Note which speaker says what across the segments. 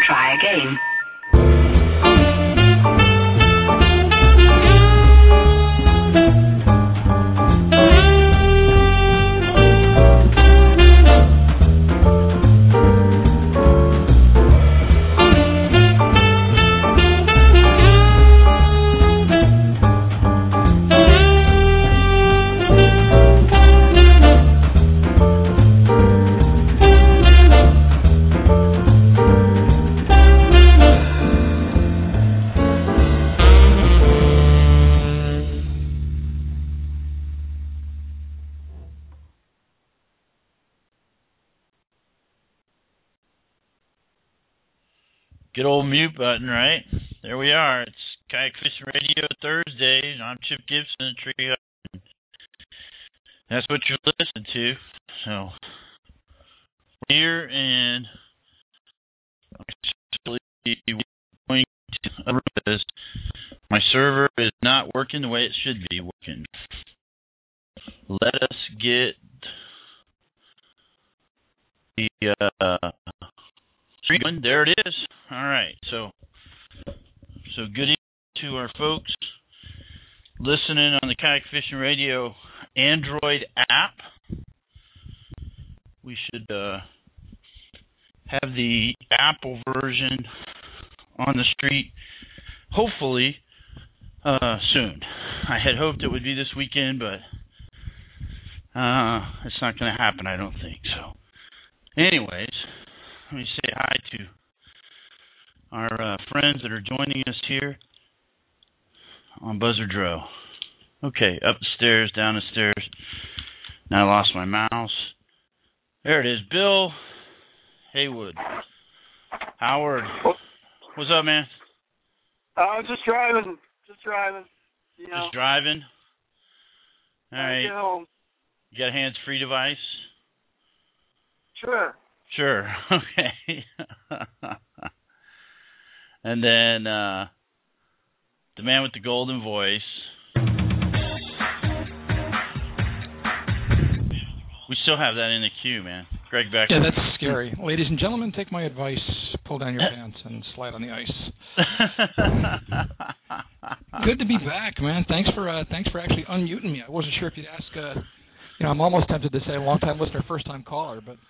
Speaker 1: try again.
Speaker 2: Good old mute button, right? There we are. It's Kayak Fishing Radio Thursday. I'm Chip Gibson, Tree Hut. That's what you're listening to. So, here and actually going to my server is not working the way it should be working. Let us get the stream. There it is. All right. So good evening to our folks listening on the Kayak Fishing Radio Android app. We should have the Apple version on the street hopefully soon. I had hoped it would be this weekend, but it's not going to happen, I don't think. So anyways, let me say hi to our friends that are joining us here on Buzzard Row. Okay, up the stairs, down the stairs. Now I lost my mouse. There it is. Bill Haywood. Howard. What's up, man?
Speaker 3: Just driving. You know.
Speaker 2: Just driving? All right.
Speaker 3: Get home.
Speaker 2: You got a hands-free device?
Speaker 3: Sure.
Speaker 2: Okay. And then the man with the golden voice. We still have that in the queue, man. Greg Becker.
Speaker 4: Yeah, that's scary. Ladies and gentlemen, take my advice. Pull down your pants and slide on the ice. Good to be back, man. Thanks for actually unmuting me. I wasn't sure if you'd ask. I'm almost tempted to say a long-time listener, first-time caller, but.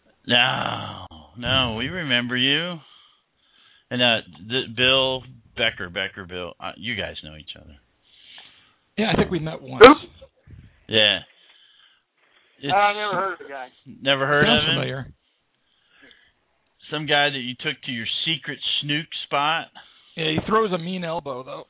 Speaker 2: No, we remember you. And Bill Becker, Bill, you guys know each other.
Speaker 4: Yeah, I think we met once.
Speaker 2: Yeah.
Speaker 3: I never heard of the guy.
Speaker 2: Never heard of him?
Speaker 4: Familiar.
Speaker 2: Some guy that you took to your secret snook spot?
Speaker 4: Yeah, he throws a mean elbow, though.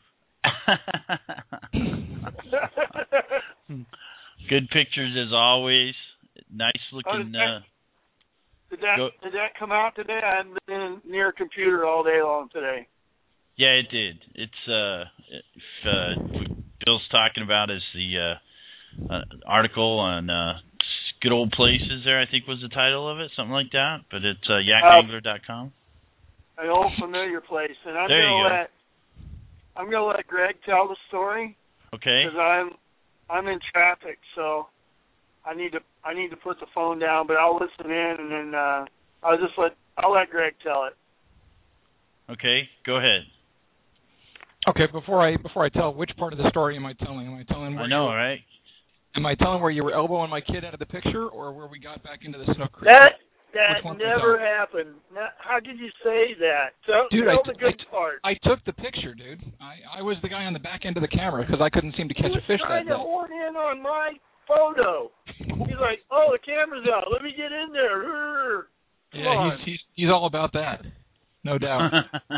Speaker 2: Good pictures as always. Nice looking.
Speaker 3: Did that come out today? I haven't been near a computer all day long today.
Speaker 2: Yeah, it did. It's what Bill's talking about is the article on good old places. There, I think was the title of it, something like that. But it's yakangler.com.
Speaker 3: An old familiar place, and I'm gonna let Greg tell the story.
Speaker 2: Okay.
Speaker 3: Because I'm in traffic, so I need to put the phone down, but I'll listen in, and then I'll let Greg tell it.
Speaker 2: Okay, go ahead.
Speaker 4: Okay, before I tell, which part of the story am I telling? Am I telling?
Speaker 2: I know, right?
Speaker 4: Am I telling where you were elbowing my kid out of the picture, or where we got back into the snook creek?
Speaker 3: That never happened. How did you say that?
Speaker 4: Dude,
Speaker 3: tell the good part.
Speaker 4: I took the picture, dude. I was the guy on the back end of the camera because I couldn't seem to catch a fish that day.
Speaker 3: He was trying to horn in on my photo. He's like, "Oh, the camera's out. Let me get in there." Come on.
Speaker 4: He's all about that, no doubt.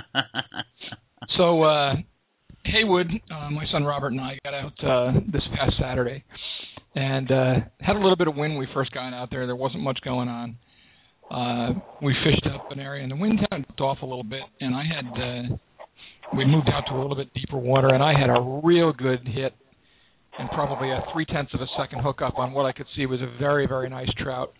Speaker 4: So Haywood, my son Robert and I got out this past Saturday, and had a little bit of wind when we first got out there. There wasn't much going on. We fished up an area, and the wind kind of dipped off a little bit, and we moved out to a little bit deeper water, and I had a real good hit and probably a 0.3 of a second hookup on what I could see was a very, very nice trout.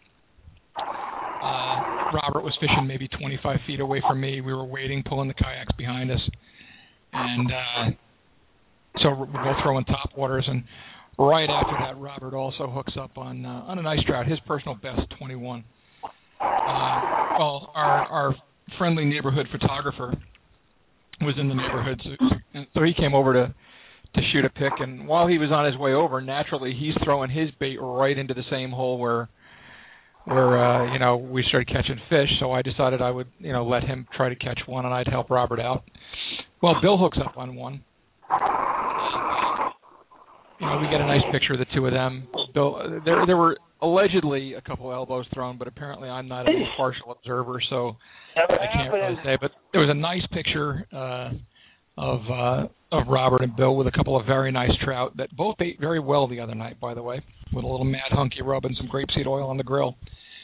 Speaker 4: Robert was fishing maybe 25 feet away from me. We were waiting, pulling the kayaks behind us, and so we're both throwing top waters, and right after that, Robert also hooks up on a nice trout, his personal best, 21. Well, our friendly neighborhood photographer was in the neighborhood, so he came over to shoot a pic. And while he was on his way over, naturally he's throwing his bait right into the same hole where we started catching fish. So I decided I would let him try to catch one, and I'd help Robert out. Well, Bill hooks up on one. We get a nice picture of the two of them. Bill, there were allegedly a couple elbows thrown, but apparently I'm not an impartial observer, so I can't really say. But there was a nice picture of Robert and Bill with a couple of very nice trout that both ate very well the other night, by the way, with a little Mad Hunky rub and some grapeseed oil on the grill.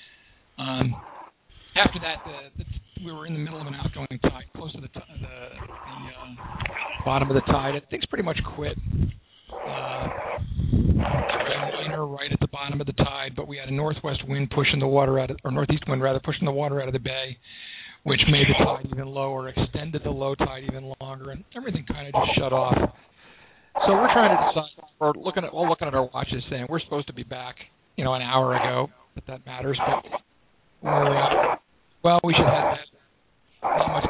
Speaker 4: After that, we were in the middle of an outgoing tide, close to the bottom of the tide. Things pretty much quit. Right at the bottom of the tide, but we had a northwest wind pushing the water out of, or northeast wind rather, pushing the water out of the bay, which made the tide even lower, extended the low tide even longer, and everything kind of just shut off. So we're trying to decide, we're looking at our watches saying we're supposed to be back, an hour ago, if that matters, but we should have not much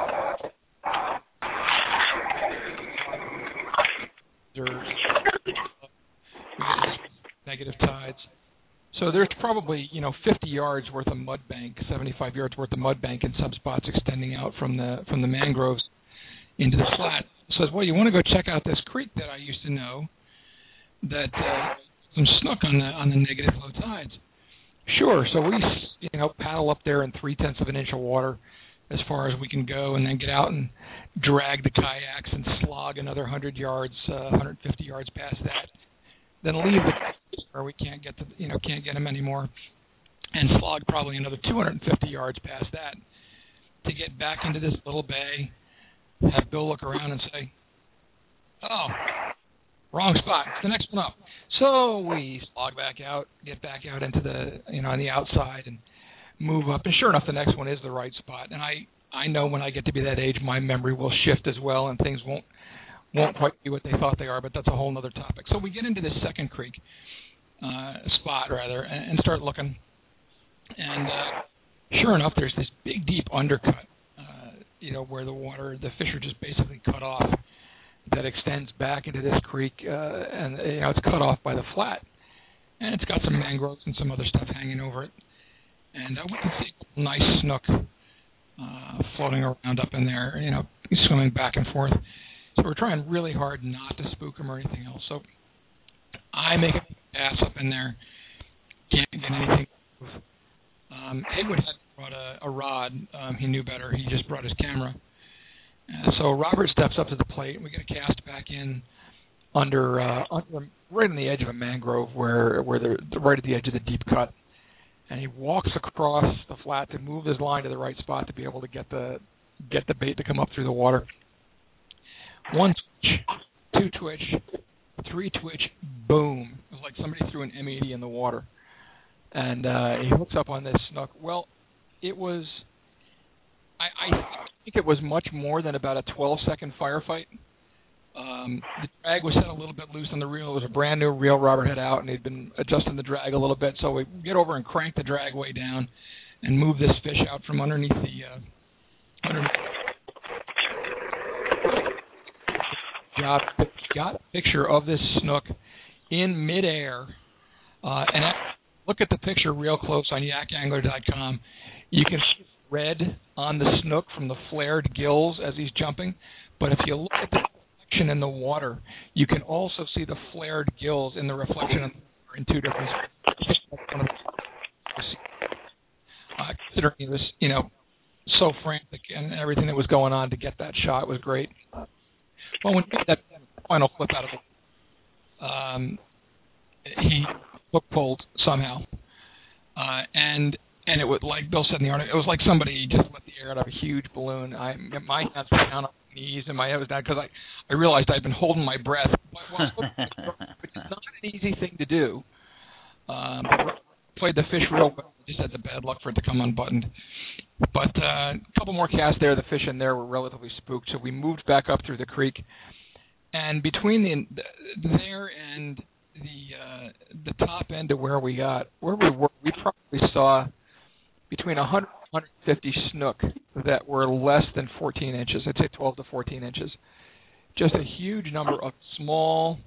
Speaker 4: negative tides. So there's probably, 50 yards worth of mud bank, 75 yards worth of mud bank in some spots extending out from the mangroves into the flat. Says, well, you want to go check out this creek that I used to know that some snook on the negative low tides. Sure. So we, paddle up there in 3/10 of an inch of water as far as we can go, and then get out and drag the kayaks and slog another 100 yards, 150 yards past that. Then leave the where we can't get them anymore, and slog probably another 250 yards past that to get back into this little bay. Have Bill look around and say, "Oh, wrong spot. It's the next one up." So we slog back out, get back out into the on the outside, and move up. And sure enough, the next one is the right spot. And I know when I get to be that age, my memory will shift as well, and things won't quite be what they thought they are, but that's a whole other topic. So we get into this second creek spot, rather, and start looking. And sure enough, there's this big, deep undercut, where the fish are just basically cut off, that extends back into this creek, and, it's cut off by the flat. And it's got some mangroves and some other stuff hanging over it. And we can see a nice snook floating around up in there, swimming back and forth. So we're trying really hard not to spook them or anything else. So I make a pass up in there, can't get anything to move. Haywood had brought a rod. He knew better. He just brought his camera. So Robert steps up to the plate, and we get a cast back in under right on the edge of a mangrove, where they're right at the edge of the deep cut. And he walks across the flat to move his line to the right spot to be able to get the bait to come up through the water. 1 twitch, 2 twitch, 3 twitch, boom. It was like somebody threw an M80 in the water. And he hooks up on this snook. Well, it was, I think it was much more than about a 12-second firefight. The drag was set a little bit loose on the reel. It was a brand new reel Robert had out, and he'd been adjusting the drag a little bit. So we get over and crank the drag way down and move this fish out from underneath got a picture of this snook in midair, and look at the picture real close on yakangler.com. You can see red on the snook from the flared gills as he's jumping, but if you look at the reflection in the water, you can also see the flared gills in the reflection in two different spots. Considering he was, so frantic and everything that was going on to get that shot was great. Well, when he got that final flip out of it, he hook pulled somehow, and it was like Bill said in the article, it was like somebody just let the air out of a huge balloon. My hands were down on my knees and my head was down because I realized I'd been holding my breath. It's not an easy thing to do. Played the fish real well. Just had the bad luck for it to come unbuttoned. But a couple more casts there. The fish in there were relatively spooked, so we moved back up through the creek. And between there and the top end of where we were, we probably saw between 100 150 snook that were less than 14 inches. I'd say 12 to 14 inches. Just a huge number of small,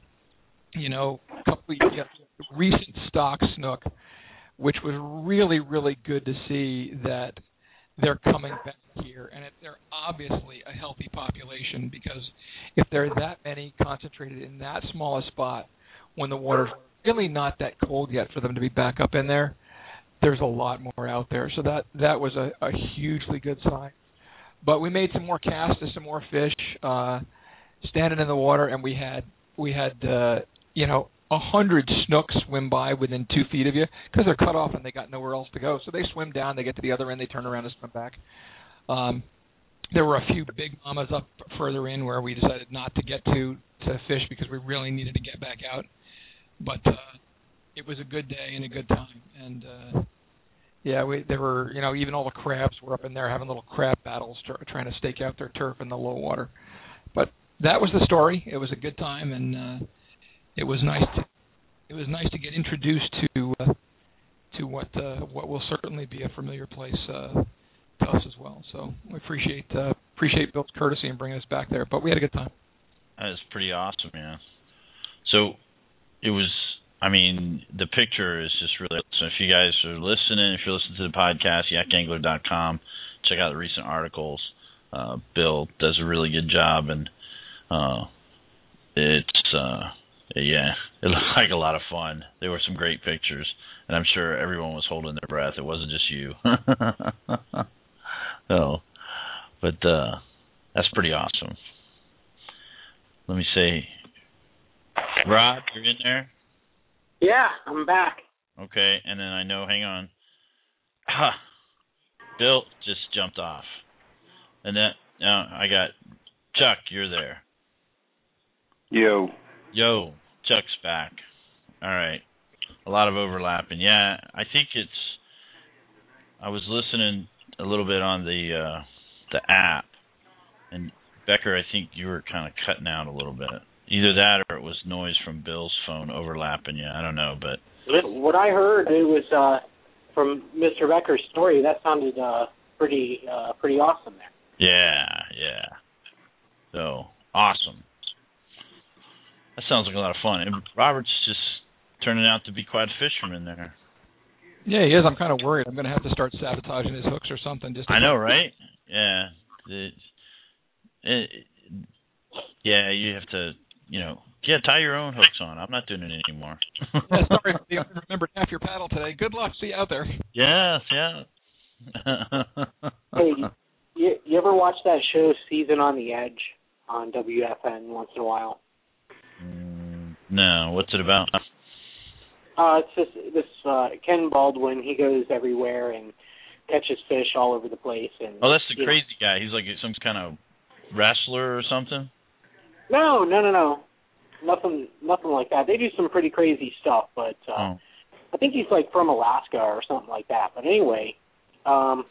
Speaker 4: recent stock snook, which was really, really good to see that they're coming back here. And they're obviously a healthy population, because if there are that many concentrated in that small a spot when the water's really not that cold yet for them to be back up in there, there's a lot more out there. So that was a hugely good sign. But we made some more casts to some more fish, standing in the water, and we had 100 snooks swim by within 2 feet of you, because they're cut off and they got nowhere else to go. So they swim down, they get to the other end, they turn around and swim back. There were a few big mamas up further in where we decided not to get to fish because we really needed to get back out. But it was a good day and a good time. And there were, even all the crabs were up in there having little crab battles, trying to stake out their turf in the low water. But that was the story. It was a good time, and it was nice to get introduced to what will certainly be a familiar place to us as well. So we appreciate Bill's courtesy in bringing us back there. But we had a good time.
Speaker 2: That was pretty awesome, yeah. So it was. The picture is just really. So if you guys are listening, if you're listening to the podcast, yakangler.com, check out the recent articles. Bill does a really good job, and it looked like a lot of fun. There were some great pictures, and I'm sure everyone was holding their breath. It wasn't just you. But that's pretty awesome. Let me say, Rod, you're in there?
Speaker 1: Yeah, I'm back.
Speaker 2: Okay, and then I know, hang on. Bill just jumped off. And then now I got Chuck, you're there.
Speaker 5: Yo,
Speaker 2: Chuck's back. All right. A lot of overlapping. Yeah, I think I was listening a little bit on the app, and Becker, I think you were kind of cutting out a little bit. Either that or it was noise from Bill's phone overlapping you. I don't know, but
Speaker 1: what I heard, it was from Mr. Becker's story. That sounded pretty awesome there.
Speaker 2: Yeah. So awesome. That sounds like a lot of fun. And Robert's just turning out to be quite a fisherman there.
Speaker 4: Yeah, he is. I'm kind of worried. I'm going to have to start sabotaging his hooks or something. I
Speaker 2: know, right? Yeah. You have to, tie your own hooks on. I'm not doing it anymore.
Speaker 4: Yeah, sorry, I remembered half your paddle today. Good luck. See you out there.
Speaker 2: Yes, yeah.
Speaker 1: Hey, you ever watch that show Season on the Edge on WFN once in a while?
Speaker 2: No. What's it about?
Speaker 1: It's just this Ken Baldwin. He goes everywhere and catches fish all over the place. And
Speaker 2: that's the crazy guy. He's like some kind of wrestler or something?
Speaker 1: No. Nothing like that. They do some pretty crazy stuff, but I think he's like from Alaska or something like that. But anyway, the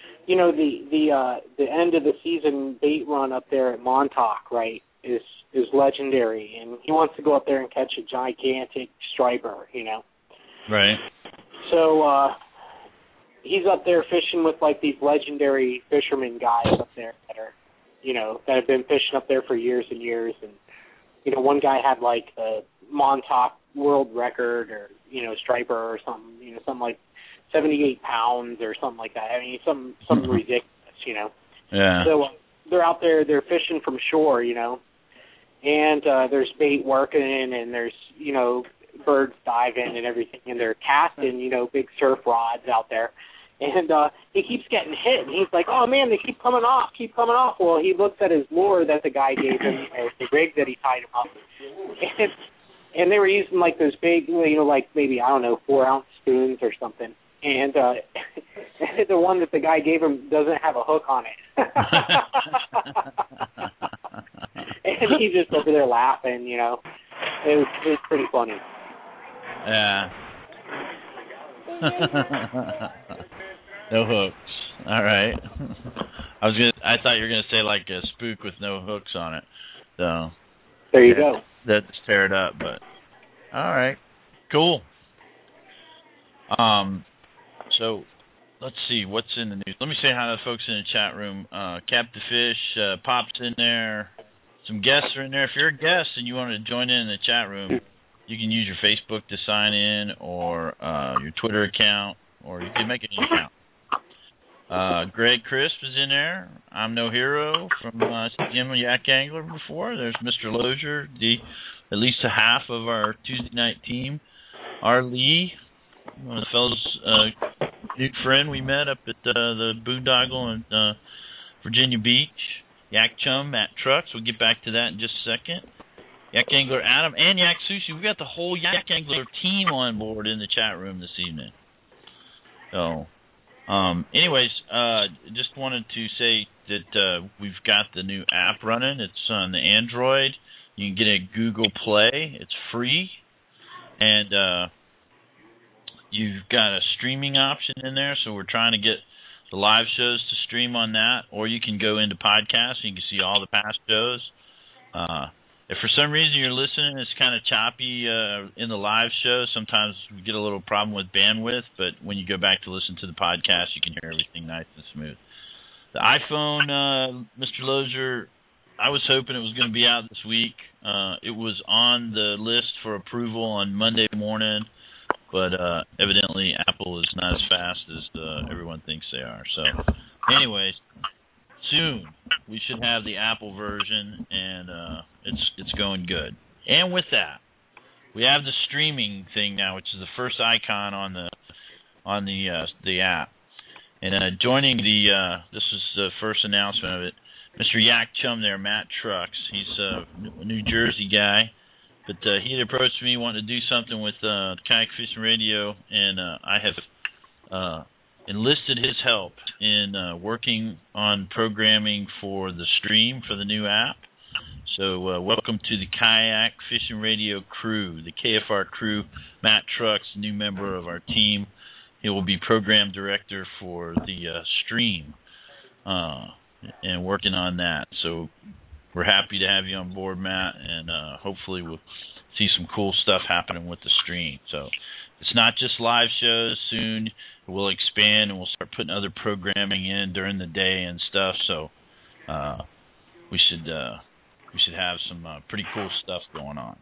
Speaker 1: end of the season bait run up there at Montauk, right, is legendary, and he wants to go up there and catch a gigantic striper,
Speaker 2: Right.
Speaker 1: So he's up there fishing with like these legendary fishermen guys up there that are, that have been fishing up there for years and years, and one guy had like a Montauk world record or striper or something, something like 78 pounds or something like that. I mean, something ridiculous,
Speaker 2: Yeah.
Speaker 1: So they're out there, they're fishing from shore, and there's bait working, and there's birds diving and everything, and they're casting big surf rods out there, and he keeps getting hit, and he's like, oh man, they keep coming off. Well, he looks at his lure that the guy gave him, the rig that he tied him up, and they were using like those big, like maybe, I don't know, 4-ounce spoons or something, and the one that the guy gave him doesn't have a hook on it. And he's just over there laughing, It was pretty funny.
Speaker 2: Yeah. No hooks. All right. I thought you were gonna say like a spook with no hooks on it. So
Speaker 1: there you go.
Speaker 2: That's tear it up, but all right, cool. So let's see what's in the news. Let me say hi to the folks in the chat room. Captain Fish, Pop's in there. Some guests are in there. If you're a guest and you want to join in the chat room, you can use your Facebook to sign in, or your Twitter account, or you can make an account. Greg Crisp is in there. I'm No Hero from him a Yak Angler before. There's Mr. Lozier, at least a half of our Tuesday night team. R. Lee, one of the fellows, new friend we met up at the Boondoggle in Virginia Beach. Yak Chum, Matt Trucks. We'll get back to that in just a second. Yak Angler Adam and Yak Sushi. We've got the whole Yak Angler team on board in the chat room this evening. So, anyways, just wanted to say that we've got the new app running. It's on the Android. You can get it at Google Play. It's free. And you've got a streaming option in there, so we're trying to get the live shows to stream on that, or you can go into podcasts and you can see all the past shows. If for some reason you're listening, it's kind of choppy in the live show. Sometimes we get a little problem with bandwidth, but when you go back to listen to the podcast, you can hear everything nice and smooth. The iPhone, Mr. Lozier, I was hoping it was going to be out this week. It was on the list for approval on Monday morning, but evidently Apple is not as fast as everyone thinks they are. So, anyways, soon we should have the Apple version, and it's going good. And with that, we have the streaming thing now, which is the first icon on the app. And joining this is the first announcement of it, Mr. Yak Chum there, Matt Trucks. He's a New Jersey guy, but he had approached me wanting to do something with Kayak Fishing Radio, and I have enlisted his help in working on programming for the stream for the new app. So welcome to the Kayak Fishing Radio crew, the KFR crew. Matt Trucks, new member of our team. He will be program director for the stream and working on that. So we're happy to have you on board, Matt, and hopefully we'll see some cool stuff happening with the stream. So it's not just live shows. Soon we'll expand and we'll start putting other programming in during the day and stuff. So we should have some pretty cool stuff going on.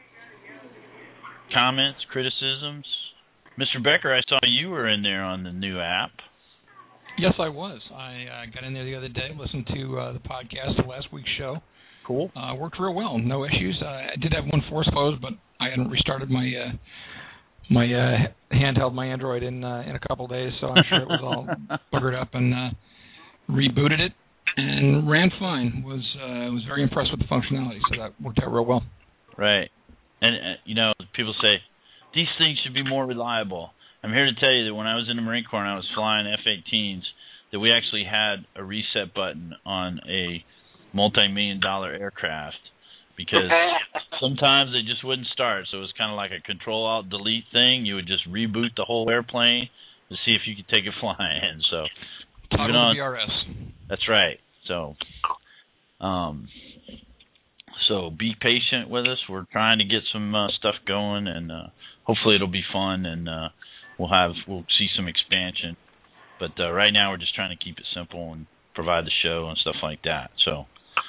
Speaker 2: Comments, criticisms? Mr. Becker, I saw you were in there on the new app.
Speaker 4: Yes, I was. I got in there the other day, listened to the podcast of last week's show.
Speaker 2: Cool.
Speaker 4: Worked real well, no issues. I did have one force closed, but I hadn't restarted my handheld, my Android, in a couple of days, so I'm sure it was all buggered up, and rebooted it and ran fine. Was very impressed with the functionality, so that worked out real well.
Speaker 2: Right. And people say these things should be more reliable. I'm here to tell you that when I was in the Marine Corps and I was flying F-18s, that we actually had a reset button on a multi-million-dollar aircraft because sometimes they just wouldn't start. So it was kind of like a Control-Alt-Delete thing. You would just reboot the whole airplane to see if you could take it flying. So
Speaker 4: even on VRS.
Speaker 2: That's right. So so be patient with us. We're trying to get some stuff going, and hopefully it'll be fun, and we'll see some expansion. But right now we're just trying to keep it simple and provide the show and stuff like that. So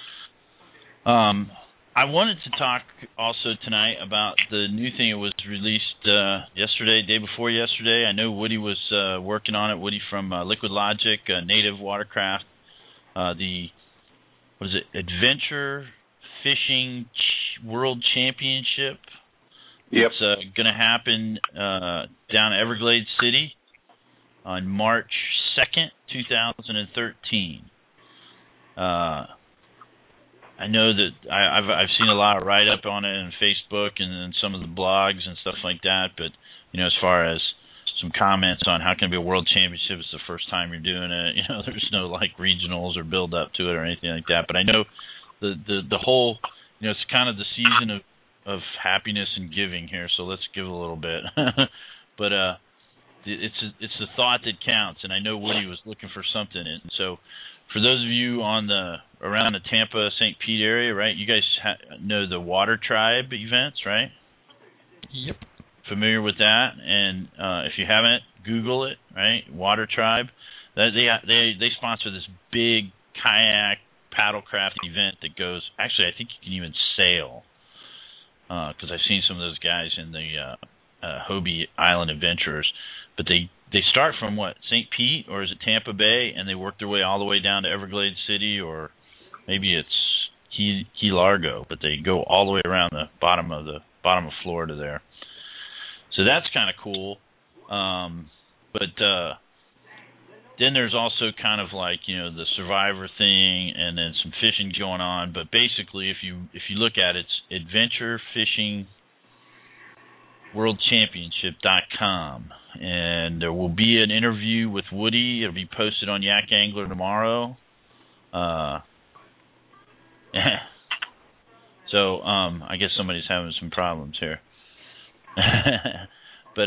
Speaker 2: I wanted to talk also tonight about the new thing that was released yesterday, day before yesterday. I know Woody was working on it. Woody from Liquid Logic, Native Watercraft, Adventure Fishing World Championship.
Speaker 5: Yep.
Speaker 2: It's going to happen down Everglades City on March 2nd, 2013. I know that I've seen a lot of write-up on it on Facebook and some of the blogs and stuff like that, but as far as some comments on how can it be a world championship, it's the first time you're doing it. There's no like regionals or build up to it or anything like that. But I know the whole, it's kind of the season of happiness and giving here, so let's give a little bit. But it's the thought that counts, and I know Woody was looking for something. And so for those of you around the Tampa, St. Pete area, right, you guys know the Water Tribe events, right?
Speaker 4: Yep.
Speaker 2: Familiar with that? And if you haven't, Google it, right? Water Tribe. They sponsor this big kayak paddlecraft event that goes. Actually, I think you can even sail because I've seen some of those guys in the Hobie Island Adventurers. But they start from what, St. Pete, or is it Tampa Bay, and they work their way all the way down to Everglades City, or maybe it's Key Largo, but they go all the way around the bottom of Florida there. So that's kind of cool. But then there's also kind of like, the Survivor thing, and then some fishing going on. But basically, if you look at it, it's AdventureFishingWorldChampionship.com, and there will be an interview with Woody. It'll be posted on Yak Angler tomorrow. So I guess somebody's having some problems here. But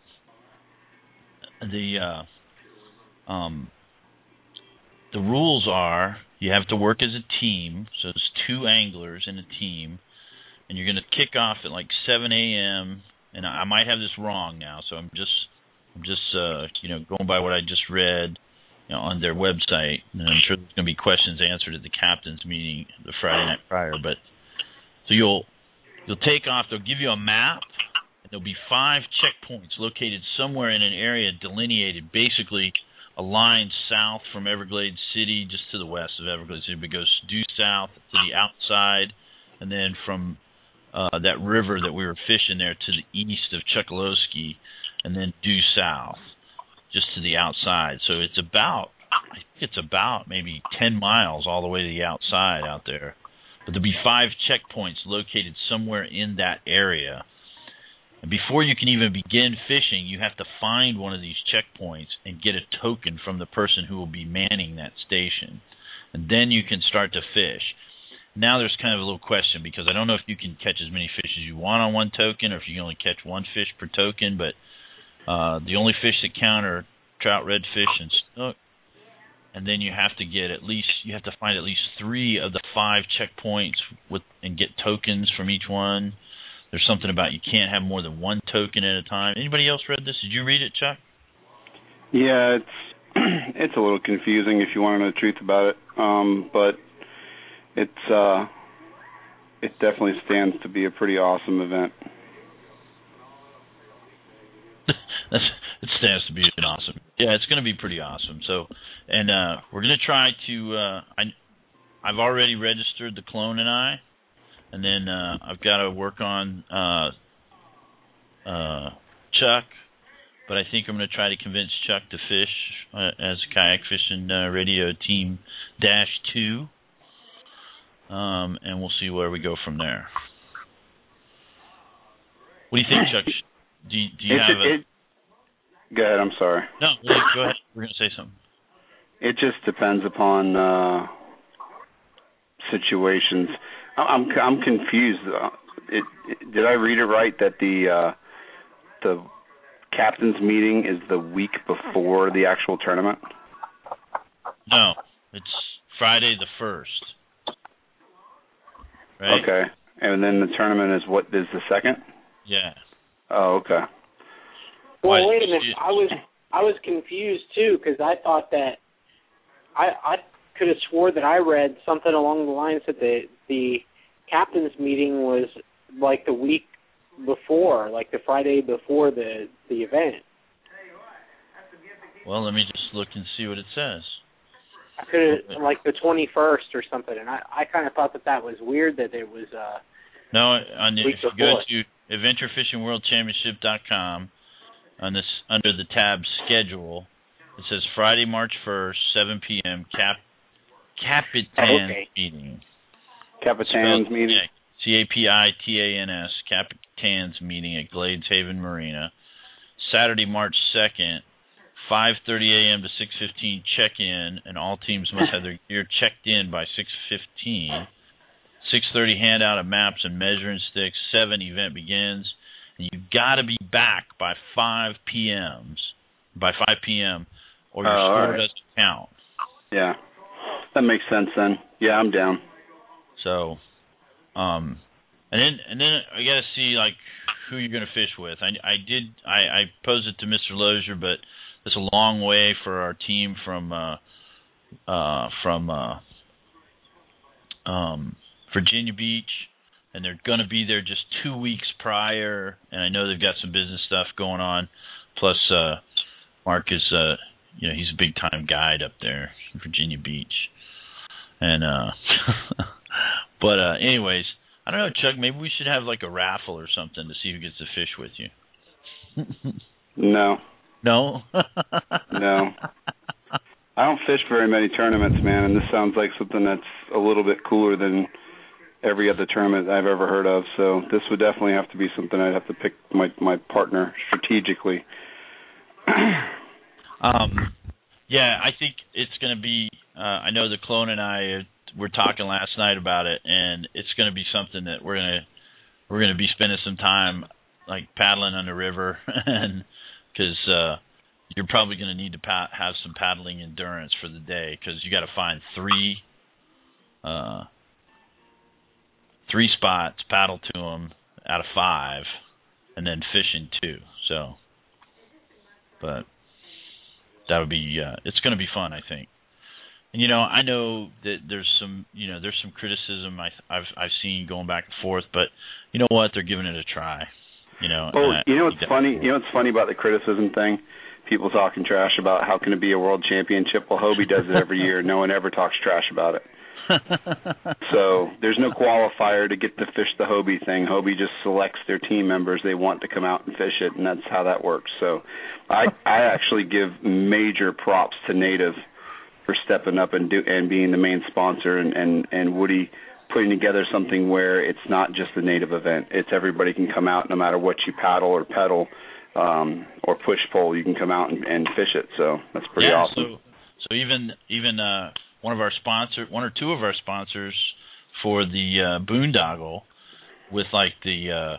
Speaker 2: the rules are you have to work as a team. So it's 2 anglers in a team, and you're going to kick off at like 7 a.m. And I might have this wrong now, so I'm just going by what I just read on their website. And I'm sure there's going to be questions answered at the captain's meeting the Friday night prior. But so you'll take off. They'll give you a map. There'll be 5 checkpoints located somewhere in an area delineated, basically a line south from Everglades City, just to the west of Everglades City, but goes due south to the outside, and then from that river that we were fishing there to the east of Chokoloskee, and then due south, just to the outside. So I think it's about maybe 10 miles all the way to the outside out there. But there'll be 5 checkpoints located somewhere in that area. And before you can even begin fishing, you have to find one of these checkpoints and get a token from the person who will be manning that station. And then you can start to fish. Now there's kind of a little question, because I don't know if you can catch as many fish as you want on one token, or if you can only catch 1 fish per token. But the only fish that count are trout, redfish, and snook. And then you have to find at least 3 of the 5 checkpoints and get tokens from each one. There's something about you can't have more than 1 token at a time. Anybody else read this? Did you read it, Chuck?
Speaker 5: Yeah, it's a little confusing if you want to know the truth about it. But it definitely stands to be a pretty awesome event.
Speaker 2: It stands to be an awesome. Yeah, it's going to be pretty awesome. So, and we're going to try to. I've already registered the clone and I. And then I've got to work on Chuck, but I think I'm going to try to convince Chuck to fish as a Kayak Fishing Radio Team -2, and we'll see where we go from there. What do you think, Chuck? Do you have a...
Speaker 5: Go ahead, I'm sorry.
Speaker 2: No, go ahead. We're going to say something.
Speaker 5: It just depends upon situations. I'm confused. Did I read it right that the captain's meeting is the week before the actual tournament?
Speaker 2: No, it's Friday the 1st. Right?
Speaker 5: Okay, and then the tournament is what? Is the 2nd?
Speaker 2: Yeah.
Speaker 5: Oh, okay.
Speaker 1: Well, wait a minute. I was confused too, because I thought that I could have swore that I read something along the lines that the captain's meeting was like the week before, like the Friday before the event.
Speaker 2: Well, let me just look and see what it says.
Speaker 1: I could have, like the 21st or something, and I kind of thought that was weird that it was
Speaker 2: no, if you go to AdventureFishingWorldChampionship.com, on this, under the tab Schedule, it says Friday, March 1st, 7 p.m., Capitane's meeting.
Speaker 5: Capitane's meeting?
Speaker 2: CAPITANS, Capitane's meeting at Glades Haven Marina. Saturday, March 2nd, 5:30 a.m. to 6:15 check-in, and all teams must have their gear checked in by 6:15. 6:30 handout of maps and measuring sticks. 7 event begins, and you've got to be back by 5 p.m. or your score doesn't count.
Speaker 5: Yeah, that makes sense then. Yeah, I'm down.
Speaker 2: So, and then I got to see, like, who you're going to fish with. I posed it to Mr. Lozier, but it's a long way for our team from Virginia Beach, and they're going to be there just 2 weeks prior. And I know they've got some business stuff going on. Plus, Mark is he's a big time guide up there in Virginia Beach, and but anyways. I don't know, Chuck, maybe we should have like a raffle or something to see who gets to fish with you.
Speaker 5: No.
Speaker 2: No?
Speaker 5: No. I don't fish very many tournaments, man, and this sounds like something that's a little bit cooler than every other tournament I've ever heard of. So this would definitely have to be something I'd have to pick my partner strategically.
Speaker 2: Yeah, I think it's going to be I know that Clone and I were talking last night about it, and it's going to be something that we're going to be spending some time like paddling on the river, and because you're probably going to need to have some paddling endurance for the day, because you got to find three spots, paddle to them out of 5, and then fish in 2. So, but that would be it's going to be fun, I think. And I know that there's some criticism I've seen going back and forth, but you know what? They're giving it a try.
Speaker 5: What's funny? What's funny about the criticism thing? People talking trash about how can it be a world championship. Well, Hobie does it every year. No one ever talks trash about it. So there's no qualifier to get to fish the Hobie thing. Hobie just selects their team members they want to come out and fish it, and that's how that works. So I actually give major props to Native for stepping up and being the main sponsor, and Woody putting together something where it's not just a Native event. It's everybody can come out no matter what you paddle or pedal or push pole. You can come out and fish it. So that's pretty awesome.
Speaker 2: So even one or two of our sponsors for the boondoggle with like the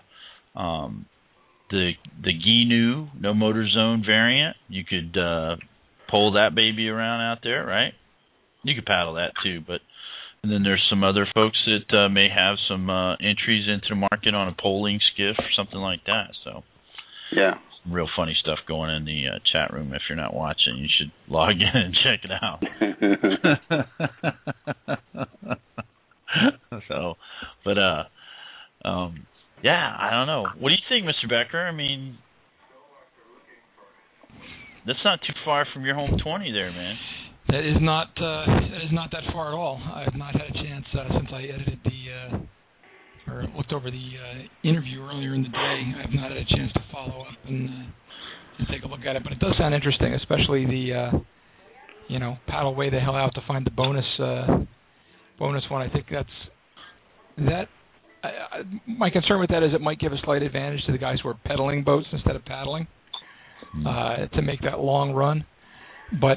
Speaker 2: GNU no motor zone variant, you could pole that baby around out there, right? You could paddle that too, and then there's some other folks that may have some entries into the market on a poling skiff or something like that. So
Speaker 5: yeah,
Speaker 2: some real funny stuff going in the chat room. If you're not watching, you should log in and check it out. So, but yeah, I don't know. What do you think, Mr. Becker? I mean, that's not too far from your home 20 there, man.
Speaker 4: That is not that far at all. I have not had a chance since I edited or looked over the interview earlier in the day. I have not had a chance to follow up and take a look at it. But it does sound interesting, especially the paddle way the hell out to find the bonus one. I think that. My concern with that is it might give a slight advantage to the guys who are pedaling boats instead of paddling to make that long run, but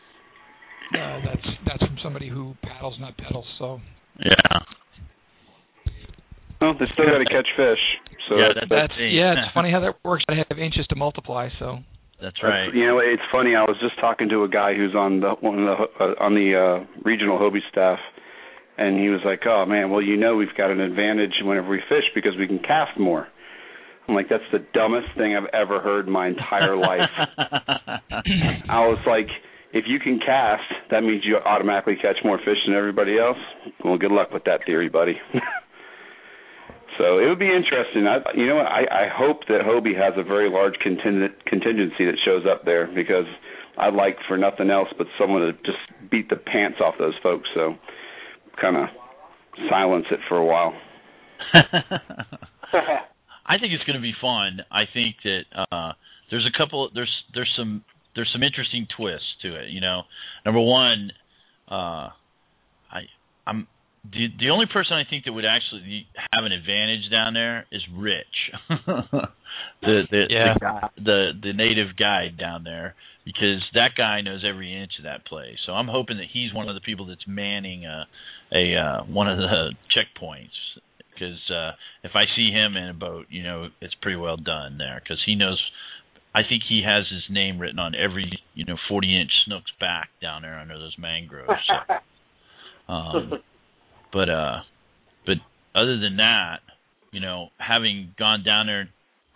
Speaker 4: that's from somebody who paddles, not pedals. So
Speaker 2: yeah.
Speaker 5: Well, they still got to catch fish. So
Speaker 4: it's funny how that works. I have inches to multiply, so
Speaker 2: that's right.
Speaker 5: It's funny. I was just talking to a guy who's on the regional Hobie staff. And he was like, oh, man, well, we've got an advantage whenever we fish because we can cast more. I'm like, that's the dumbest thing I've ever heard in my entire life. I was like, if you can cast, that means you automatically catch more fish than everybody else? Well, good luck with that theory, buddy. So it would be interesting. I hope that Hobie has a very large contingency that shows up there, because I'd like for nothing else but someone to just beat the pants off those folks. So kind of silence it for a while.
Speaker 2: I think it's going to be fun. I think that there's some interesting twists to it. Number one, I'm the only person I think that would actually have an advantage down there is Rich, the native guide down there, because that guy knows every inch of that place. So I'm hoping that he's one of the people that's manning one of the checkpoints, because if I see him in a boat, it's pretty well done there, because he knows. I think he has his name written on every 40-inch snook's back down there under those mangroves. So, but other than that, having gone down there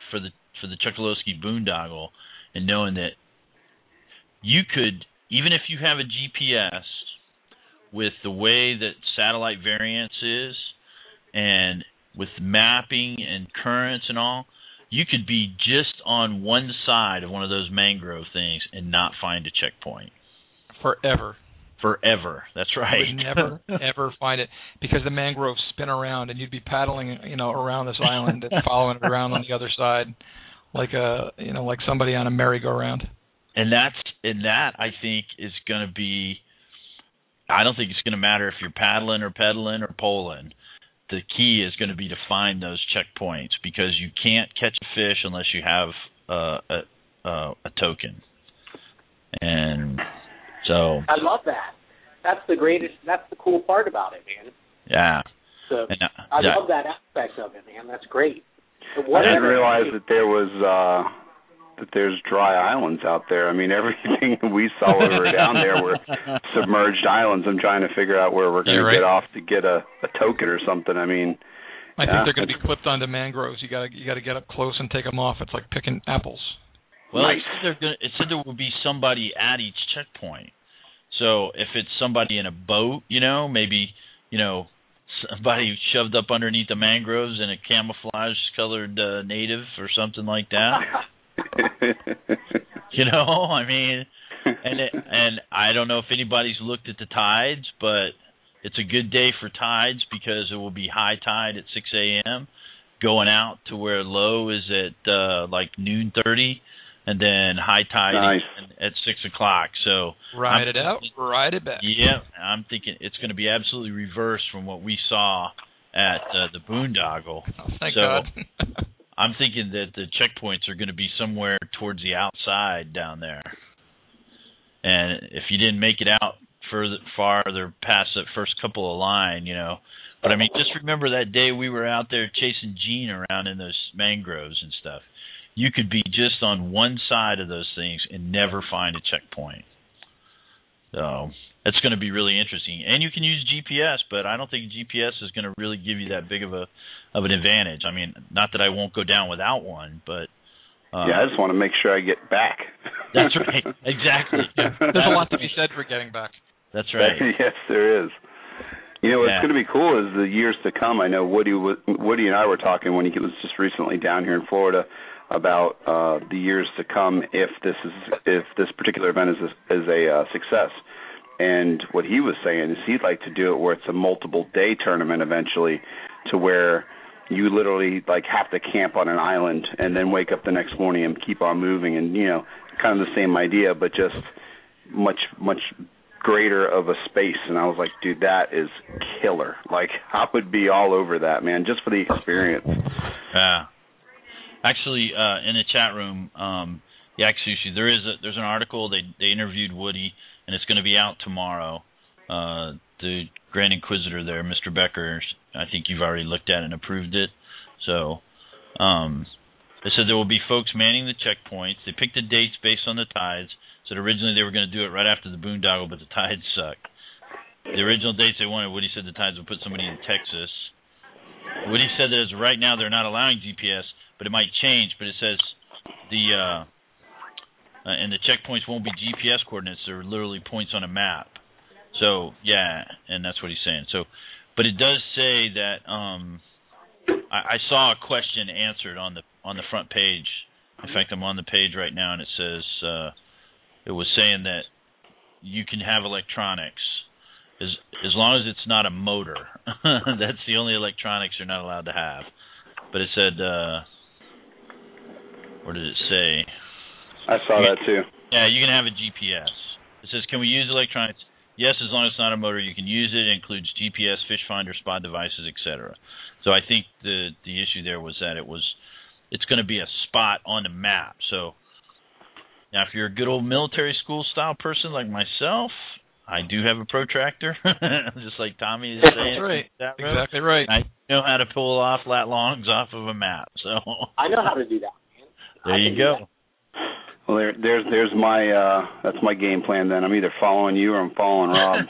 Speaker 2: for the Chokoloskee boondoggle, and knowing that you could, even if you have a GPS, with the way that satellite variance is, and with mapping and currents and all, you could be just on one side of one of those mangrove things and not find a checkpoint.
Speaker 4: Forever.
Speaker 2: That's right.
Speaker 4: You would never, ever find it, because the mangroves spin around, and you'd be paddling, around this island and following it around on the other side, like somebody on a merry-go-round.
Speaker 2: And that I think is going to be. I don't think it's going to matter if you're paddling or pedaling or poling. The key is going to be to find those checkpoints, because you can't catch a fish unless you have a token. And so
Speaker 1: I love that. That's the cool part about it, man.
Speaker 2: Yeah.
Speaker 1: So I love that aspect of it, man. That's great.
Speaker 5: I didn't realize that there's dry islands out there. I mean, everything we saw when we were down there were submerged islands. I'm trying to figure out where we're going to get off to get a token or something. I mean,
Speaker 4: I think they're going to be clipped onto mangroves. You got to get up close and take them off. It's like picking apples.
Speaker 2: Well, nice. It said there will be somebody at each checkpoint. So if it's somebody in a boat, maybe, somebody shoved up underneath the mangroves in a camouflage-colored native or something like that. I mean, and I don't know if anybody's looked at the tides, but it's a good day for tides, because it will be high tide at 6 a.m. going out to where low is at like noon 30, and then high tide at 6 o'clock. So
Speaker 4: ride it out, ride it back.
Speaker 2: Yeah, I'm thinking it's going to be absolutely reversed from what we saw at the boondoggle.
Speaker 4: Oh, thank God.
Speaker 2: I'm thinking that the checkpoints are going to be somewhere towards the outside down there. And if you didn't make it out farther past that first couple of line, But, I mean, just remember that day we were out there chasing Gene around in those mangroves and stuff. You could be just on one side of those things and never find a checkpoint. So that's going to be really interesting. And you can use GPS, but I don't think GPS is going to really give you that big of an advantage. I mean, not that I won't go down without one, but
Speaker 5: I just want to make sure I get back.
Speaker 2: That's right. Exactly.
Speaker 4: There's a lot to be said for getting back.
Speaker 2: That's right.
Speaker 5: Yes, there is. What's going to be cool is the years to come. I know Woody and I were talking when he was just recently down here in Florida about the years to come if this particular event is a success. And what he was saying is he'd like to do it where it's a multiple day tournament eventually, to where you literally have to camp on an island and then wake up the next morning and keep on moving, and kind of the same idea, but just much greater of a space. And I was like, dude, that is killer. I would be all over that, man, just for the experience.
Speaker 2: Yeah. Actually, in the chat room, Yak Sushi, there's an article. They interviewed Woody, and it's going to be out tomorrow. The Grand Inquisitor there, Mr. Becker, I think you've already looked at it and approved it. So they said there will be folks manning the checkpoints. They picked the dates based on the tides. Said originally they were going to do it right after the boondoggle, but the tides sucked. The original dates they wanted, Woody said the tides would put somebody in Texas. Woody said that as of right now they're not allowing GPS, but it might change. But it says and the checkpoints won't be GPS coordinates. They're literally points on a map. So, yeah, and that's what he's saying. So, but it does say that I saw a question answered on the front page. In fact, I'm on the page right now, and it says it was saying that you can have electronics as long as it's not a motor. That's the only electronics you're not allowed to have. But it said, where did it say?
Speaker 5: I saw that too.
Speaker 2: Yeah, you can have a GPS. It says, can we use electronics? Yes, as long as it's not a motor, you can use it. It includes GPS, fish finder, spot devices, etc. So I think the issue there was that it's going to be a spot on the map. So now, if you're a good old military school style person like myself, I do have a protractor, just like Tommy is saying.
Speaker 4: That's right. Exactly right.
Speaker 2: I know how to pull off lat longs off of a map. So
Speaker 1: I know how to do that, man.
Speaker 2: There you go.
Speaker 5: Well, there's my that's my game plan. Then I'm either following you or I'm following Rob.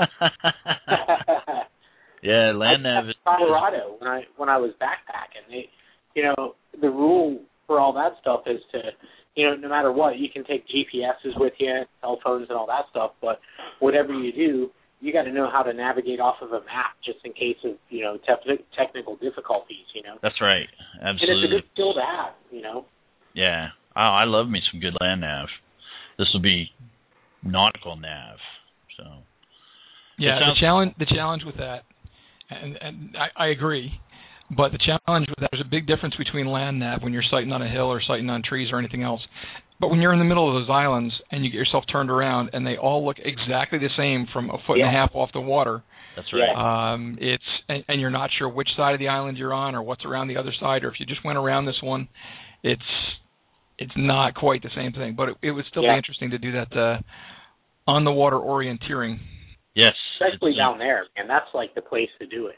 Speaker 2: Yeah, land nav.
Speaker 1: Colorado when I was backpacking, the rule for all that stuff is to, no matter what, you can take GPSs with you, cell phones and all that stuff, but whatever you do, you got to know how to navigate off of a map just in case of, technical difficulties,
Speaker 2: That's right. Absolutely.
Speaker 1: And it's a good skill to have,
Speaker 2: Yeah. Oh, I love me some good land nav. This will be nautical nav. So.
Speaker 4: Yeah, the challenge with that, and I agree, but the challenge with that, there's a big difference between land nav when you're sighting on a hill or sighting on trees or anything else. But when you're in the middle of those islands and you get yourself turned around and they all look exactly the same from a foot and a half off the water.
Speaker 2: That's right.
Speaker 4: And you're not sure which side of the island you're on or what's around the other side, or if you just went around this one, it's not quite the same thing. But it would still be interesting to do that on the water orienteering.
Speaker 2: Yes.
Speaker 1: Especially down there, and that's like the place to do it.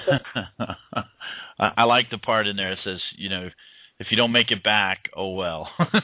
Speaker 2: I like the part in there that says, if you don't make it back, oh well.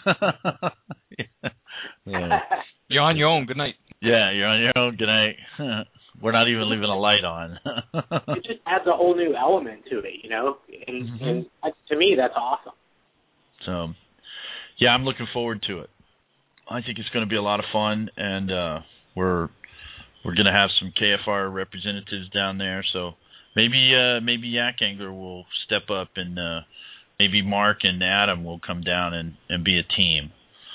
Speaker 2: Yeah.
Speaker 4: You're on your own. Good night.
Speaker 2: Yeah, you're on your own. Good night. We're not even leaving a light on.
Speaker 1: It just adds a whole new element to it, and to me, that's awesome.
Speaker 2: So, yeah, I'm looking forward to it. I think it's going to be a lot of fun, and we're going to have some KFR representatives down there. So maybe Yak Angler will step up, and maybe Mark and Adam will come down and be a team.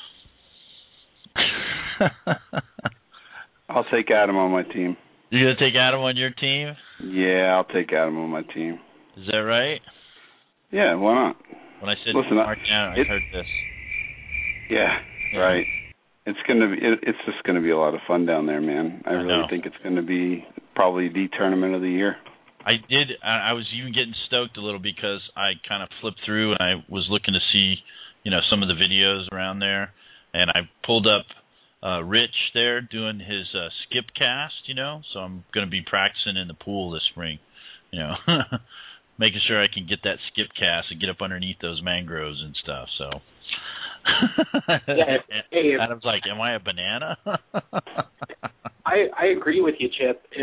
Speaker 5: I'll take Adam on my team.
Speaker 2: You're going to take Adam on your team?
Speaker 5: Yeah, I'll take Adam on my team.
Speaker 2: Is that right?
Speaker 5: Yeah, why not?
Speaker 2: When I said
Speaker 5: Listen,
Speaker 2: Mark and Adam, I heard this.
Speaker 5: Yeah, right. It's just gonna be a lot of fun down there, man. I really think it's gonna be probably the tournament of the year.
Speaker 2: I was even getting stoked a little because I kind of flipped through and I was looking to see, some of the videos around there, and I pulled up Rich there doing his skip cast, so I'm going to be practicing in the pool this spring, making sure I can get that skip cast and get up underneath those mangroves and stuff, so. Adam's like, am I a banana?
Speaker 1: I agree with you, Chip. If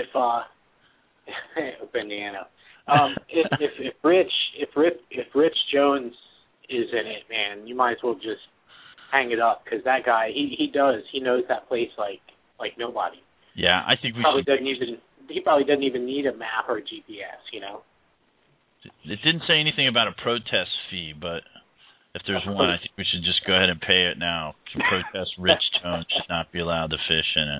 Speaker 1: banana. If Rich Jones is in it, man, you might as well just hang it up, because that guy, he knows that place like nobody.
Speaker 2: Yeah, I think he
Speaker 1: probably doesn't even need a map or a GPS,
Speaker 2: It didn't say anything about a protest fee, but if there's one, I think we should just go ahead and pay it now. To protest Rich Jones should not be allowed to fish in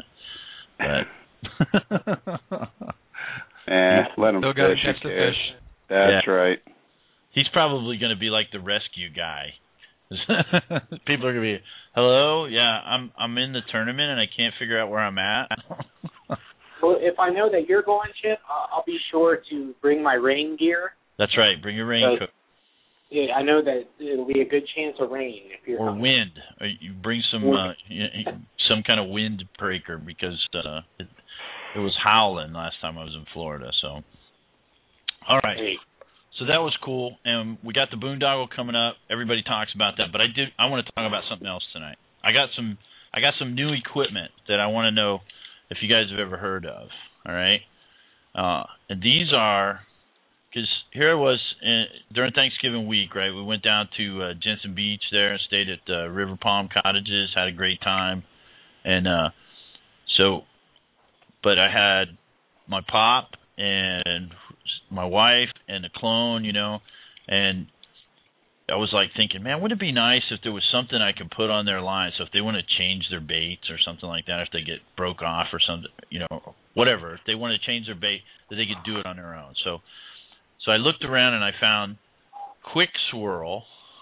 Speaker 2: it. But
Speaker 5: let him fish. That's right.
Speaker 2: He's probably going to be like the rescue guy. People are going to be, hello, yeah, I'm in the tournament and I can't figure out where I'm at.
Speaker 1: Well, if I know that you're going, Chip, I'll be sure to bring my rain gear.
Speaker 2: That's right. Bring your raincoat.
Speaker 1: Yeah, I know that it'll be a good chance of rain if you're
Speaker 2: or wind. Or you bring some kind of wind breaker, because it was howling last time I was in Florida. So, all right.
Speaker 1: Hey.
Speaker 2: So that was cool, and we got the boondoggle coming up. Everybody talks about that, but I want to talk about something else tonight. I got some new equipment that I want to know if you guys have ever heard of. All right, and these are. Because here I was during Thanksgiving week, right? We went down to Jensen Beach there and stayed at River Palm Cottages, had a great time. And but I had my pop and my wife and the clone, and I was like thinking, man, wouldn't it be nice if there was something I could put on their line, so if they want to change their baits or something like that, if they get broke off or something, whatever, if they want to change their bait, that they could do it on their own. So I looked around and I found Quick Swirl,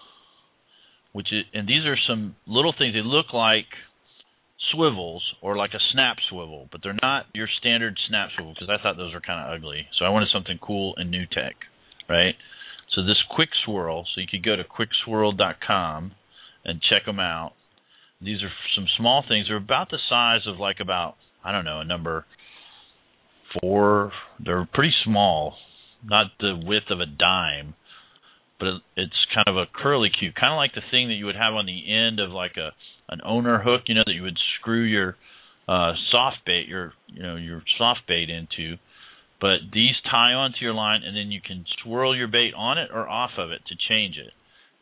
Speaker 2: and these are some little things. They look like swivels or like a snap swivel, but they're not your standard snap swivel, because I thought those were kind of ugly. So I wanted something cool and new tech, right? So this Quick Swirl, so you could go to quickswirl.com and check them out. These are some small things. They're about the size of a number 4. They're pretty small. Not the width of a dime, but it's kind of a curly cue, kind of like the thing that you would have on the end of like an owner hook, that you would screw your soft bait, your soft bait into. But these tie onto your line, and then you can swirl your bait on it or off of it to change it.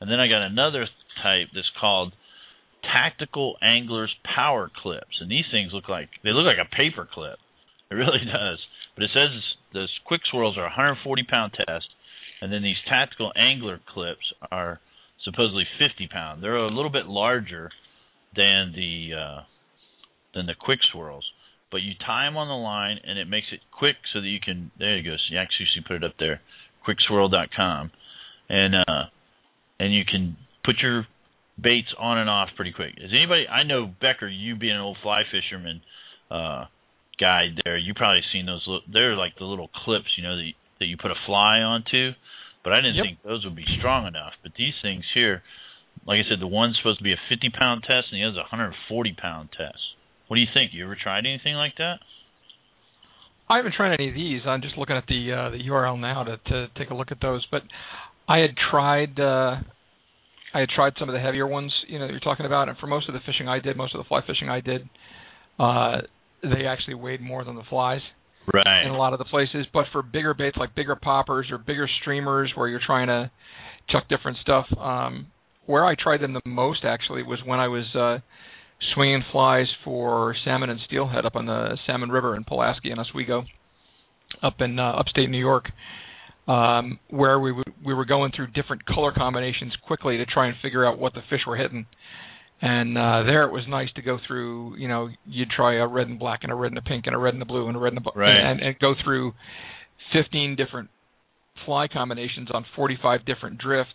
Speaker 2: And then I got another type that's called Tactical Anglers Power Clips. And these things look like a paper clip. It really does. But it says those Quick Swirls are a 140-pound test, and then these Tactical Angler Clips are supposedly 50-pound. They're a little bit larger than the Quick Swirls. But you tie them on the line, and it makes it quick so that you can. There you go. So Yak Sushi put it up there, quickswirl.com, and you can put your baits on and off pretty quick. Is anybody? I know Becker, you being an old fly fisherman guide there, you probably seen those. They're like the little clips, that you put a fly onto. But I didn't think those would be strong enough. But these things here, like I said, the one's supposed to be a 50-pound test, and the other's a 140-pound test. What do you think? You ever tried anything like that?
Speaker 4: I haven't tried any of these. I'm just looking at the URL now to take a look at those. But I had tried some of the heavier ones, that you're talking about. And for most of the fishing I did, most of the fly fishing I did, they actually weighed more than the flies.
Speaker 2: Right.
Speaker 4: In a lot of the places. But for bigger baits like bigger poppers or bigger streamers where you're trying to chuck different stuff, where I tried them the most actually was when I was swinging flies for salmon and steelhead up on the Salmon River in Pulaski and Oswego, up in upstate New York, where we were going through different color combinations quickly to try and figure out what the fish were hitting. And there it was nice to go through, you'd try a red and black and a red and a pink and a red and a blue and a red and a
Speaker 2: right.
Speaker 4: and go through 15 different fly combinations on 45 different drifts.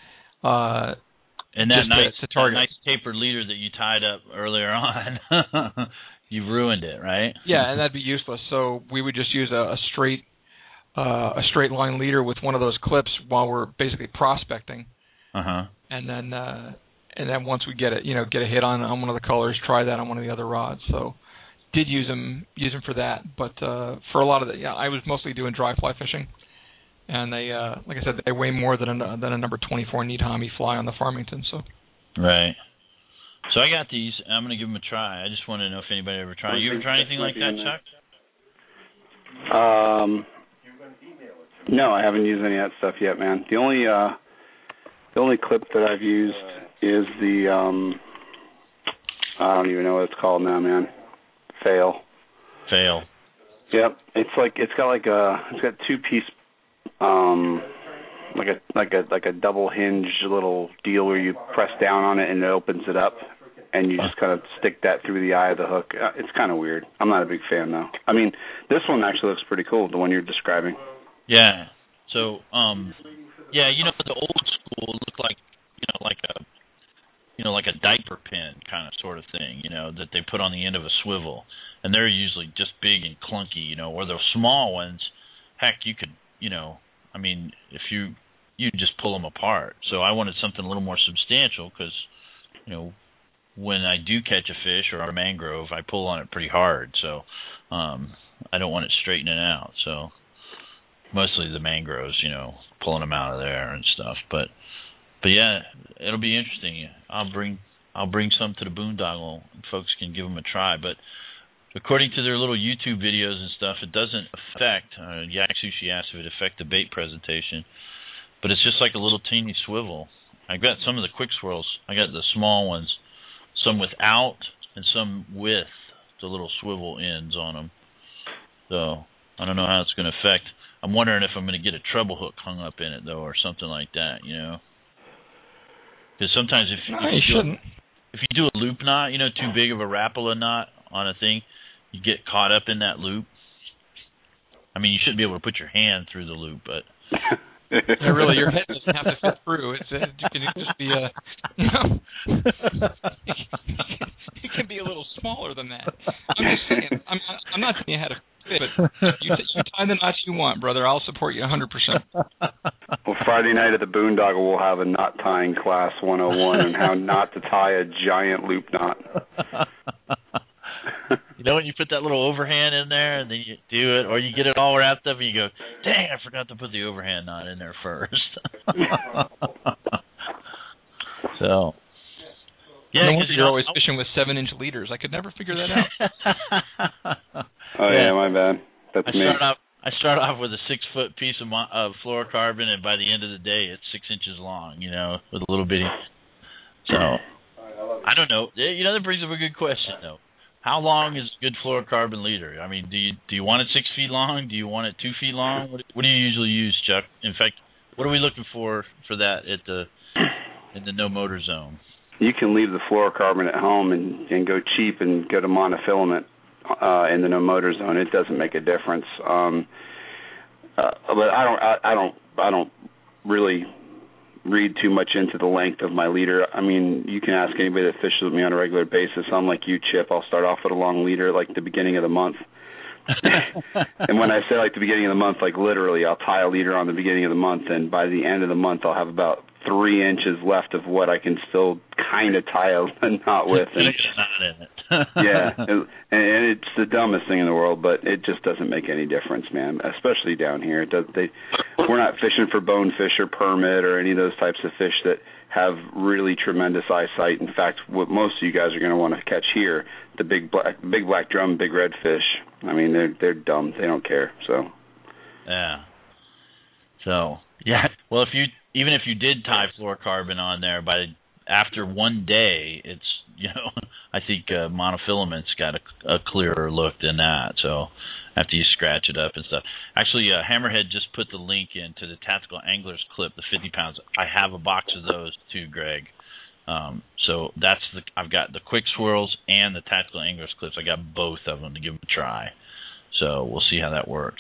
Speaker 2: And that nice tapered leader that you tied up earlier on, you've ruined it, right?
Speaker 4: Yeah, and that'd be useless. So we would just use a straight line leader with one of those clips while we're basically prospecting. And then once we get a hit on one of the colors, try that on one of the other rods. So did use them for that, but for a lot of I was mostly doing dry fly fishing. And they, like I said, they weigh more than a number 24 Niitami fly on the Farmington. So. Right.
Speaker 2: So I got these. I'm going to give them a try. I just want to know if anybody ever tried. You ever try anything like that, Chuck?
Speaker 5: No, I haven't used any of that stuff yet, man. The only clip that I've used is the I don't even know what it's called now, man. Fail. Yep. It's got two-piece. Like a double hinge little deal where you press down on it and it opens it up, and you just kind of stick that through the eye of the hook. It's kind of weird. I'm not a big fan though. I mean, this one actually looks pretty cool, the one you're describing.
Speaker 2: Yeah. So, the old school looked like a diaper pin kind of sort of thing, that they put on the end of a swivel, and they're usually just big and clunky, or the small ones. Heck, you could. If you just pull them apart. So I wanted something a little more substantial because, when I do catch a fish or a mangrove, I pull on it pretty hard. So I don't want it straightening out. So mostly the mangroves, pulling them out of there and stuff. But yeah, it'll be interesting. I'll bring some to the boondoggle and folks can give them a try. But according to their little YouTube videos and stuff, it doesn't affect, Yak Sushi asked if it affect the bait presentation, but it's just like a little teeny swivel. I got some of the Quick Swirls. I got the small ones, some without and some with the little swivel ends on them. So I don't know how it's going to affect. I'm wondering if I'm going to get a treble hook hung up in it, though, or something like that, Because sometimes if you do a loop knot, too big of a Rapala knot on a thing, you get caught up in that loop. I mean, you shouldn't be able to put your hand through the loop, but
Speaker 4: really, your head doesn't have to fit through. It can just be it can be a little smaller than that. I'm just saying. I'm not saying you had to fit, but you tie the knots you want, brother. I'll support you 100%.
Speaker 5: Well, Friday night at the Boondoggle, we'll have a knot tying class 101 on how not to tie a giant loop knot.
Speaker 2: When you put that little overhand in there and then you do it, or you get it all wrapped up and you go, dang, I forgot to put the overhand knot in there first. So, yeah,
Speaker 4: no, you're always fishing with 7-inch leaders. I could never figure that out.
Speaker 5: Oh yeah, my bad. That's me.
Speaker 2: I I start off with a 6-foot piece of fluorocarbon, and by the end of the day, it's 6 inches long. With a little bitty. So I don't know. That brings up a good question though. How long is a good fluorocarbon leader? I mean, do you want it 6 feet long? Do you want it 2 feet long? What do you usually use, Chuck? In fact, what are we looking for that in the no motor zone?
Speaker 5: You can leave the fluorocarbon at home and go cheap and go to monofilament in the no motor zone. It doesn't make a difference. But I don't really read too much into the length of my leader. I mean, you can ask anybody that fishes with me on a regular basis. I'm like you, Chip. I'll start off with a long leader like the beginning of the month. And when I say like the beginning of the month, like literally I'll tie a leader on the beginning of the month, and by the end of the month I'll have about 3 inches left of what I can still kind of tie a knot with. And, yeah, and it's the dumbest thing in the world, but it just doesn't make any difference, man, especially down here. We're not fishing for bonefish or permit or any of those types of fish that have really tremendous eyesight. In fact, what most of you guys are going to want to catch here, the big black drum, big red fish. I mean, they're dumb. They don't care. So. Yeah.
Speaker 2: So yeah. Well, even if you did tie fluorocarbon on there, after one day, it's I think monofilament's got a clearer look than that. So after you scratch it up and stuff. Actually, Hammerhead just put the link into the Tactical Anglers clip, the 50 pounds. I have a box of those too, Greg. So I've got the quick swirls and the Tactical Anglers clips. I got both of them to give them a try. So we'll see how that works.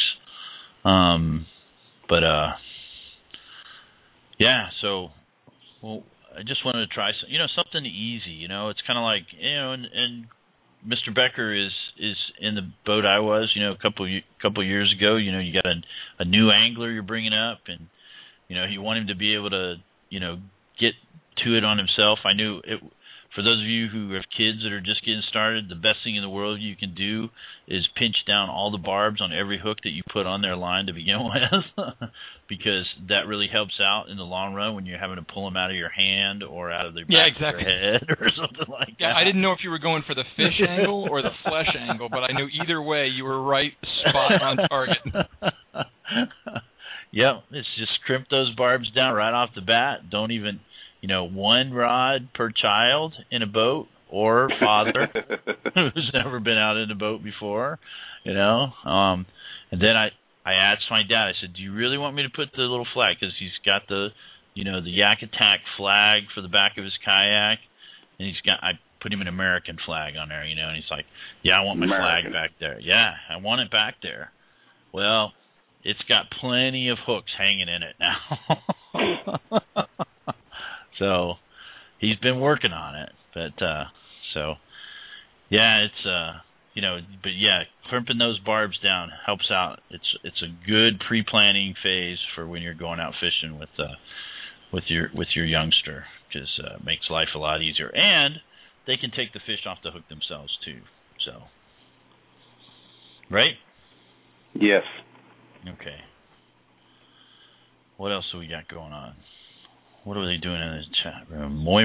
Speaker 2: Yeah. So, well, I just wanted to try something easy. It's kind of like and Mr. Becker is in the boat I was. A couple years ago. You got a new angler you're bringing up, and you want him to be able to get to it on himself. I knew it. For those of you who have kids that are just getting started, the best thing in the world you can do is pinch down all the barbs on every hook that you put on their line to begin with, because that really helps out in the long run when you're having to pull them out of your hand or out of their back of their head or something like that.
Speaker 4: Yeah, I didn't know if you were going for the fish angle or the flesh angle, but I knew either way you were right spot on target.
Speaker 2: Yep, it's just crimp those barbs down right off the bat. Don't even... one rod per child in a boat or father who's never been out in a boat before, And then I asked my dad, I said, do you really want me to put the little flag? Because he's got the Yak Attack flag for the back of his kayak. And I put him an American flag on there, and he's like, yeah, I want my flag back there. Yeah, I want it back there. Well, it's got plenty of hooks hanging in it now. So he's been working on it, but but yeah, crimping those barbs down helps out. It's a good pre-planning phase for when you're going out fishing with your youngster, because it makes life a lot easier, and they can take the fish off the hook themselves too. So, right?
Speaker 5: Yes.
Speaker 2: Okay. What else do we got going on? What are they doing in the chat room? Moi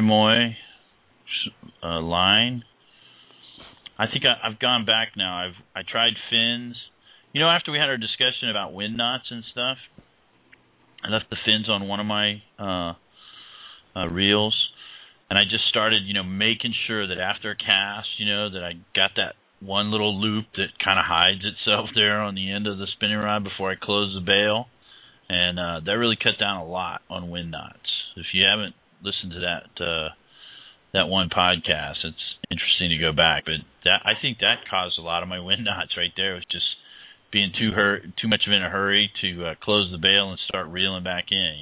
Speaker 2: line. I think I've gone back now. I tried fins. After we had our discussion about wind knots and stuff, I left the fins on one of my reels, and I just started, making sure that after a cast, that I got that one little loop that kind of hides itself there on the end of the spinning rod before I close the bail, and that really cut down a lot on wind knots. If you haven't listened to that one podcast, it's interesting to go back. But I think that caused a lot of my wind knots right there. It was just being too much of in a hurry to close the bail and start reeling back in.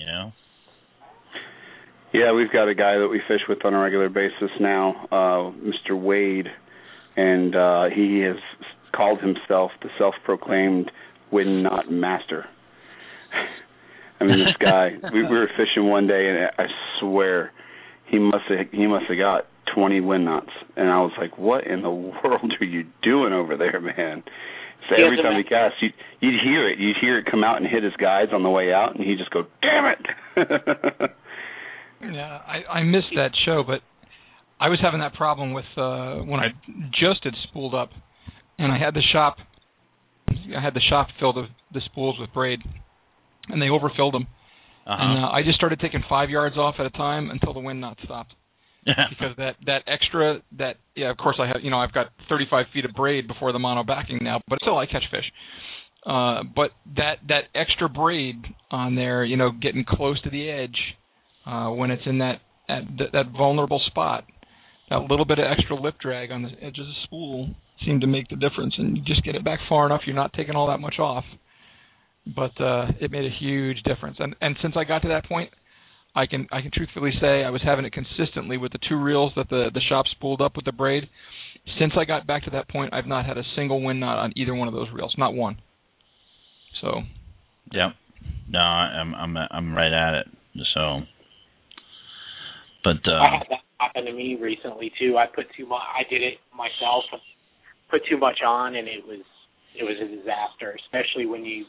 Speaker 5: Yeah, we've got a guy that we fish with on a regular basis now, Mr. Wade, and he has called himself the self-proclaimed wind knot master. I mean, this guy, we were fishing one day, and I swear he must have got 20 wind knots. And I was like, what in the world are you doing over there, man? So every time he cast, you'd hear it. You'd hear it come out and hit his guides on the way out, and he'd just go, damn it!
Speaker 4: Yeah, I missed that show, but I was having that problem with when I just had spooled up, and I had the shop I had the shop fill the spools with braid, and they overfilled them. And I just started taking 5 yards off at a time until the wind knot stopped. Because that extra, of course I have, I've got 35 feet of braid before the mono backing now, but still I catch fish. But that extra braid on there, getting close to the edge, when it's in that vulnerable spot, that little bit of extra lip drag on the edge of the spool seemed to make the difference. And you just get it back far enough, you're not taking all that much off. But it made a huge difference. And since I got to that point, I can truthfully say I was having it consistently with the 2 reels that the shop spooled up with the braid. Since I got back to that point, I've not had a single wind knot on either one of those reels, not one. So.
Speaker 2: Yep. No, I'm right at it. So. But
Speaker 1: I had that happen to me recently too. I put too much. I did it myself. Put too much on, and it was a disaster. Especially when you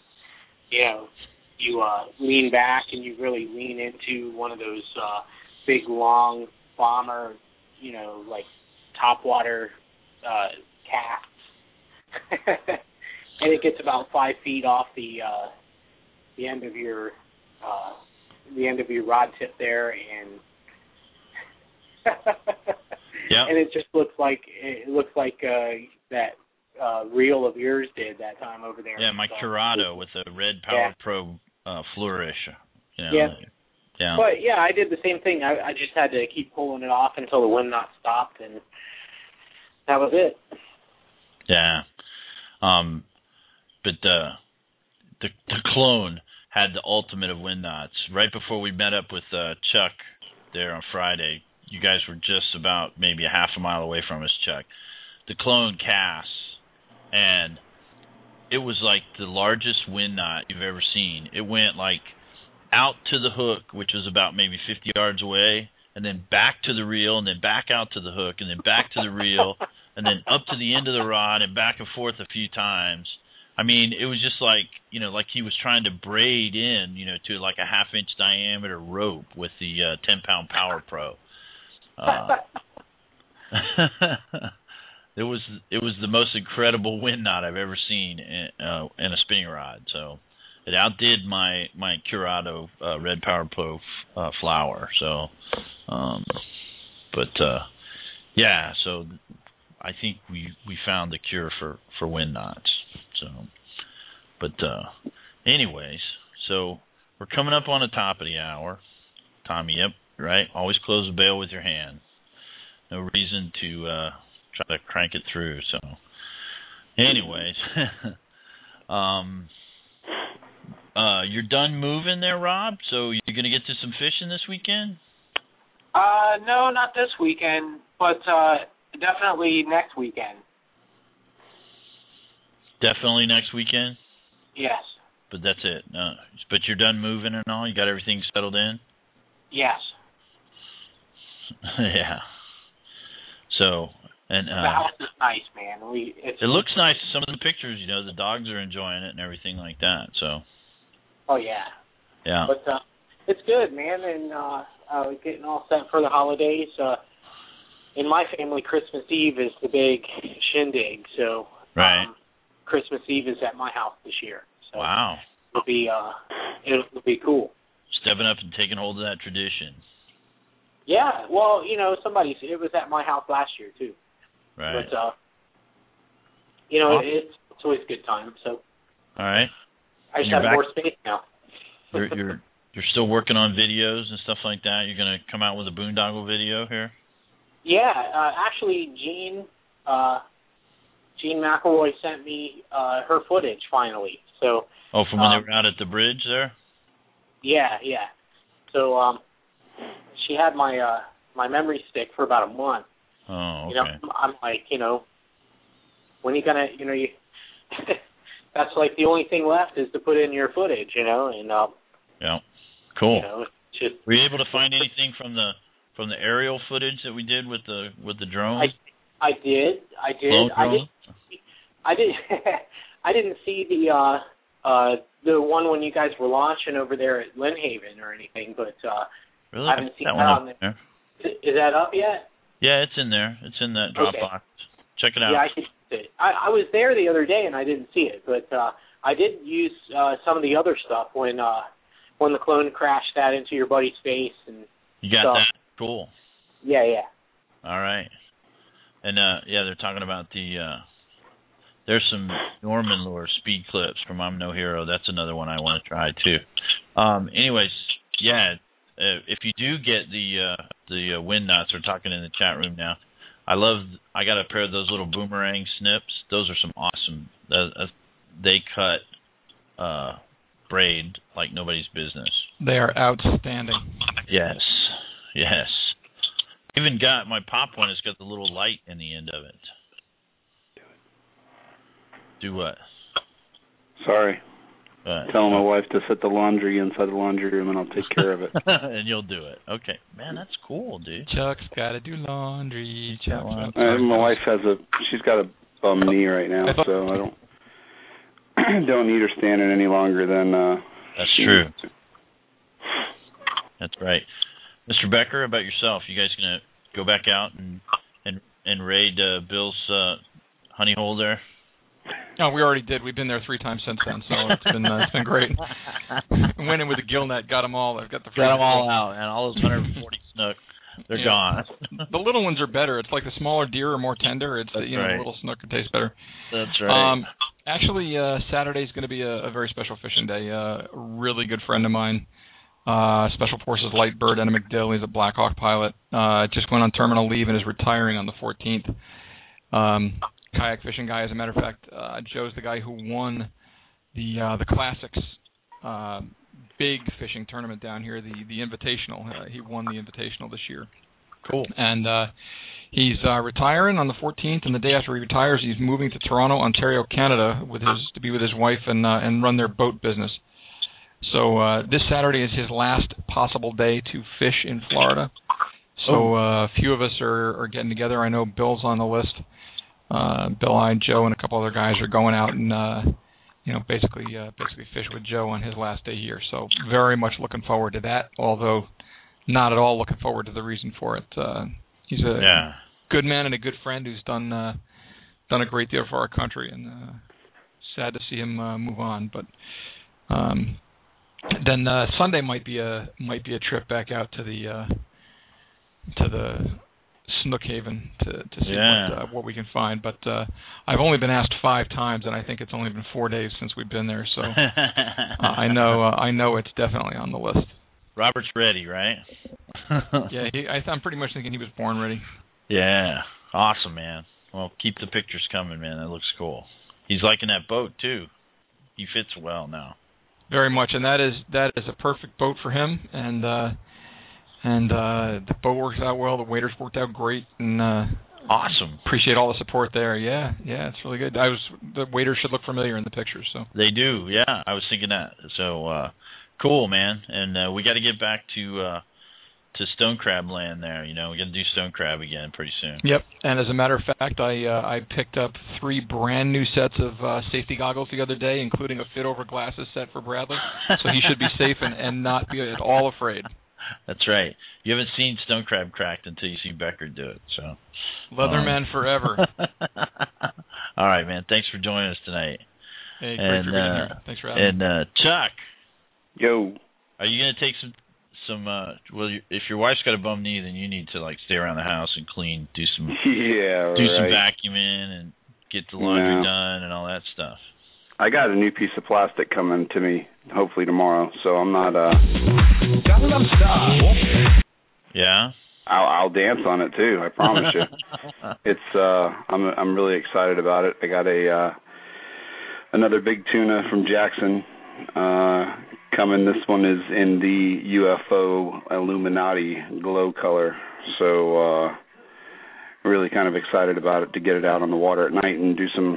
Speaker 1: lean back and you really lean into one of those big long bomber, like topwater casts, and it gets about 5 feet off the end of your rod tip there, and and it just looks like that reel of yours did that time over there.
Speaker 2: Yeah, my Curado with the Red Power Pro flourish.
Speaker 1: Yeah. But I did the same thing. I just had to keep pulling it off until the wind knot stopped, and that was it.
Speaker 2: Yeah. But the clone had the ultimate of wind knots. Right before we met up with Chuck there on Friday, you guys were just about maybe a half a mile away from us, Chuck. The clone casts, and it was like the largest wind knot you've ever seen. It went like out to the hook, which was about maybe 50 yards away, and then back to the reel, and then back out to the hook, and then back to the reel, and then up to the end of the rod, and back and forth a few times. I mean, it was just like, like he was trying to braid in, to like a 1/2-inch diameter rope with the 10-pound Power Pro. It was the most incredible wind knot I've ever seen in a spinning rod. So it outdid my Curado Red Power Pro flower. So, so I think we found the cure for wind knots. So, but anyways, so we're coming up on the top of the hour. Tommy, yep, right. Always close the bail with your hand. No reason to try to crank it through. So, anyways, you're done moving there, Rob? So you're going to get to some fishing this weekend?
Speaker 1: No, not this weekend, but definitely next weekend.
Speaker 2: Definitely next weekend?
Speaker 1: Yes.
Speaker 2: But that's it. But you're done moving and all? You got everything settled in?
Speaker 1: Yes.
Speaker 2: Yeah. So, and
Speaker 1: the house is nice, man.
Speaker 2: It looks nice. Some of the pictures, the dogs are enjoying it and everything like that. So.
Speaker 1: Oh yeah.
Speaker 2: Yeah.
Speaker 1: But it's good, man, and getting all set for the holidays. In my family, Christmas Eve is the big shindig. So.
Speaker 2: Right.
Speaker 1: Christmas Eve is at my house this year. So
Speaker 2: wow.
Speaker 1: It'll be cool.
Speaker 2: Stepping up and taking hold of that tradition.
Speaker 1: Yeah, well, it was at my house last year too.
Speaker 2: Right.
Speaker 1: But it's always a good time. So.
Speaker 2: All right.
Speaker 1: I just have more space now.
Speaker 2: You're still working on videos and stuff like that. You're going to come out with a boondoggle video here.
Speaker 1: Yeah, actually, Jean McElroy sent me her footage finally. So.
Speaker 2: Oh, from when they were out at the bridge there.
Speaker 1: Yeah. So she had my memory stick for about a month.
Speaker 2: Oh, okay.
Speaker 1: I'm like, when are you gonna, that's like the only thing left is to put in your footage, and
Speaker 2: yeah, cool.
Speaker 1: Just,
Speaker 2: were you able to find anything from the aerial footage that we did with the drone?
Speaker 1: I did. I didn't see the one when you guys were launching over there at Lynn Haven or anything, but
Speaker 2: really?
Speaker 1: I haven't seen that on there. Is that up yet?
Speaker 2: Yeah, it's in there. It's in that Dropbox Check it out.
Speaker 1: Yeah, I can see it. I was there the other day and I didn't see it, but I did use some of the other stuff when the clone crashed that into your buddy's face and
Speaker 2: you got
Speaker 1: stuff.
Speaker 2: that? Cool.
Speaker 1: Yeah.
Speaker 2: All right. And they're talking about there's some Norman Lure speed clips from I'm No Hero. That's another one I want to try too. Anyways, yeah. If you do get the wind knots, we're talking in the chat room now. I got a pair of those little boomerang snips. Those are some awesome. They cut braid like nobody's business.
Speaker 4: They are outstanding.
Speaker 2: Yes. Even got my pop one. It's got the little light in the end of it. Do what?
Speaker 5: Sorry. Telling my wife to set the laundry inside the laundry room, and I'll take care of it.
Speaker 2: And you'll do it. Okay, man, that's cool, dude.
Speaker 4: Chuck's got to do laundry.
Speaker 5: My wife she's got a bum knee right now, so I don't need her standing any longer than.
Speaker 2: That's true. That's right, Mr. Becker. About yourself, you guys gonna go back out and raid Bill's honey hole there?
Speaker 4: No, we already did. We've been there 3 times since then, so it's been great. Went in with a gill net, got them all. I've got them
Speaker 2: all out, and all those 140 snook, they're gone.
Speaker 4: The little ones are better. It's like the smaller deer are more tender. It's
Speaker 2: right.
Speaker 4: The little snook tastes better.
Speaker 2: That's right.
Speaker 4: Actually, Saturday's going to be a very special fishing day. A really good friend of mine, Special Forces Light Bird, Anna McDill. He's a Black Hawk pilot. Just went on terminal leave and is retiring on the 14th. Kayak fishing guy, as a matter of fact. Joe's the guy who won the Classics big fishing tournament down here, the Invitational. He won the Invitational this year.
Speaker 2: Cool.
Speaker 4: And he's retiring on the 14th, and the day after he retires, he's moving to Toronto, Ontario, Canada, to be with his wife and run their boat business. So this Saturday is his last possible day to fish in Florida. So a few of us are getting together. I know Bill's on the list. Bill, I, Joe, and a couple other guys are going out and basically fish with Joe on his last day here. So very much looking forward to that. Although not at all looking forward to the reason for it. He's a good man and a good friend who's done a great deal for our country, and sad to see him move on. But then Sunday might be a trip back out to the Snook Haven to see what we can find, but I've only been asked 5 times, and I think it's only been 4 days since we've been there. So I know it's definitely on the list.
Speaker 2: Robert's ready, right?
Speaker 4: Yeah, I'm pretty much thinking he was born ready.
Speaker 2: Yeah, awesome, man. Well, keep the pictures coming, man. That looks cool. He's liking that boat too. He fits well now.
Speaker 4: Very much, and that is a perfect boat for him, and the boat works out well. The waders worked out great, and
Speaker 2: awesome.
Speaker 4: Appreciate all the support there. Yeah, it's really good. The waders should look familiar in the pictures. So
Speaker 2: they do. Yeah, I was thinking that. So cool, man. And we got to get back to stone crab land there. We got to do stone crab again pretty soon.
Speaker 4: Yep. And as a matter of fact, I picked up 3 brand new sets of safety goggles the other day, including a fit over glasses set for Bradley. So he should be safe and not be at all afraid.
Speaker 2: That's right. You haven't seen stone crab cracked until you see Becker do it. So,
Speaker 4: Leatherman forever.
Speaker 2: All right, man. Thanks for joining us tonight.
Speaker 4: Hey, great for being here. Thanks for having me.
Speaker 2: And Chuck,
Speaker 5: yo,
Speaker 2: are you gonna take some? If your wife's got a bum knee, then you need to stay around the house and clean, do some vacuuming and get the laundry done and all that stuff.
Speaker 5: I got a new piece of plastic coming to me hopefully tomorrow, so I'm not.
Speaker 2: Yeah.
Speaker 5: I'll dance on it too. I promise you. It's. I'm really excited about it. I got another big tuna from Jackson coming. This one is in the UFO Illuminati glow color, so really kind of excited about it to get it out on the water at night and do some